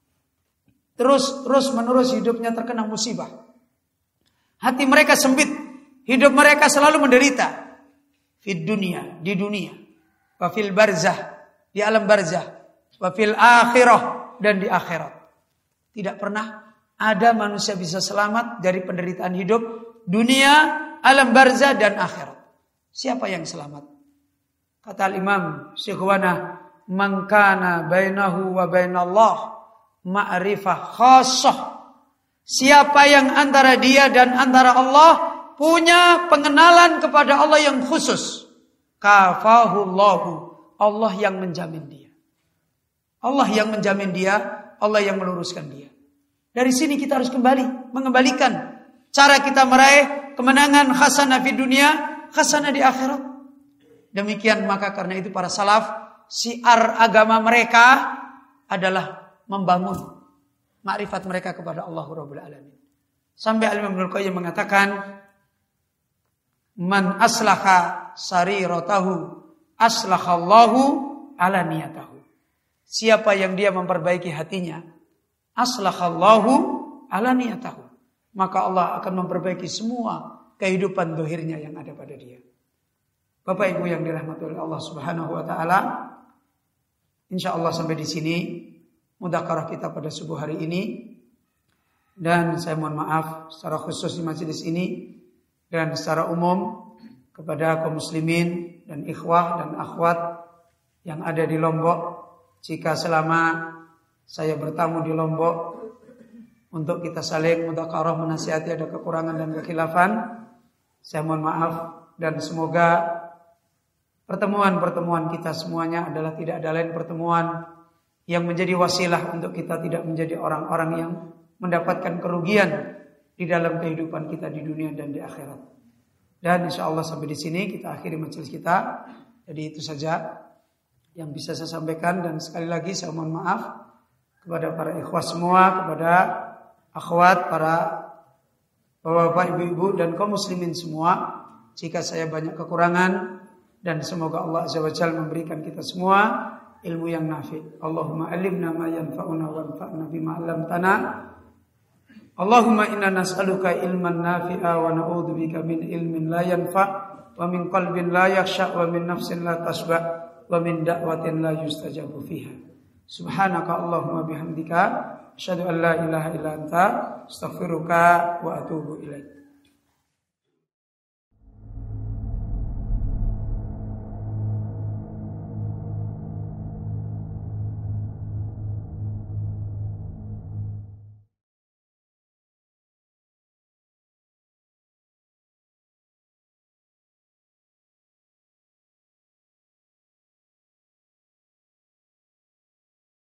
S2: Terus-menerus hidupnya terkena musibah. Hati mereka sempit, hidup mereka selalu menderita. Di dunia. Wa fil barzah, di alam barzah. Wa fil akhirah, dan di akhirat. Tidak pernah ada manusia bisa selamat dari penderitaan hidup dunia, alam barzah, dan akhirat. Siapa yang selamat? Kata Imam Syihwanah, man kana bainahu wa bainallah ma'rifah khassah. Siapa yang antara dia dan antara Allah punya pengenalan kepada Allah yang khusus, kafahullahu, Allah yang menjamin dia. Allah yang menjamin dia, Allah yang meluruskan dia. Dari sini kita harus mengembalikan cara kita meraih kemenangan khasanah di dunia, khasanah di akhirat. Demikian maka karena itu para salaf, syiar agama mereka adalah membangun makrifat mereka kepada Allah Rabbul Alamin. Sampai Al-Imam Ibnu Qayyim mengatakan, man aslaha sariratahu aslahallahu alaniyatahu. Siapa yang dia memperbaiki hatinya, aslahallahu alaniyatahu, maka Allah akan memperbaiki semua kehidupan zahirnya yang ada pada dia. Bapak Ibu yang dirahmati oleh Allah Subhanahu wa taala, insyaallah sampai di sini mudzakarah kita pada subuh hari ini. Dan saya mohon maaf secara khusus di majelis ini dan secara umum kepada kaum muslimin dan ikhwah dan akhwat yang ada di Lombok, jika selama saya bertamu di Lombok untuk kita saling mudzakarah menasihati ada kekurangan dan kekhilafan, saya mohon maaf, dan semoga pertemuan-pertemuan kita semuanya adalah tidak ada lain pertemuan yang menjadi wasilah untuk kita tidak menjadi orang-orang yang mendapatkan kerugian di dalam kehidupan kita di dunia dan di akhirat. Dan insyaallah sampai di sini kita akhiri majelis kita. Jadi itu saja yang bisa saya sampaikan, dan sekali lagi saya mohon maaf kepada para ikhwah semua, kepada akhwat, para bapak-bapak, ibu-ibu dan kaum muslimin semua jika saya banyak kekurangan, dan semoga Allah Azza wa Jalla memberikan kita semua ilmu yang nafi. Allahumma alimna ma yanfa'una wanfa'na bima 'allamtana. Allahumma inna nas'aluka ilman nafi'a wa na'udzubika min ilmin la yanfa' wa min qalbin la yakhsha' wa min nafsin la tashba' wa min da'watin la yustajabu fiha. Subhanaka Allahumma bihamdika asyhadu an la ilaha illa anta astaghfiruka wa atubu ilaik.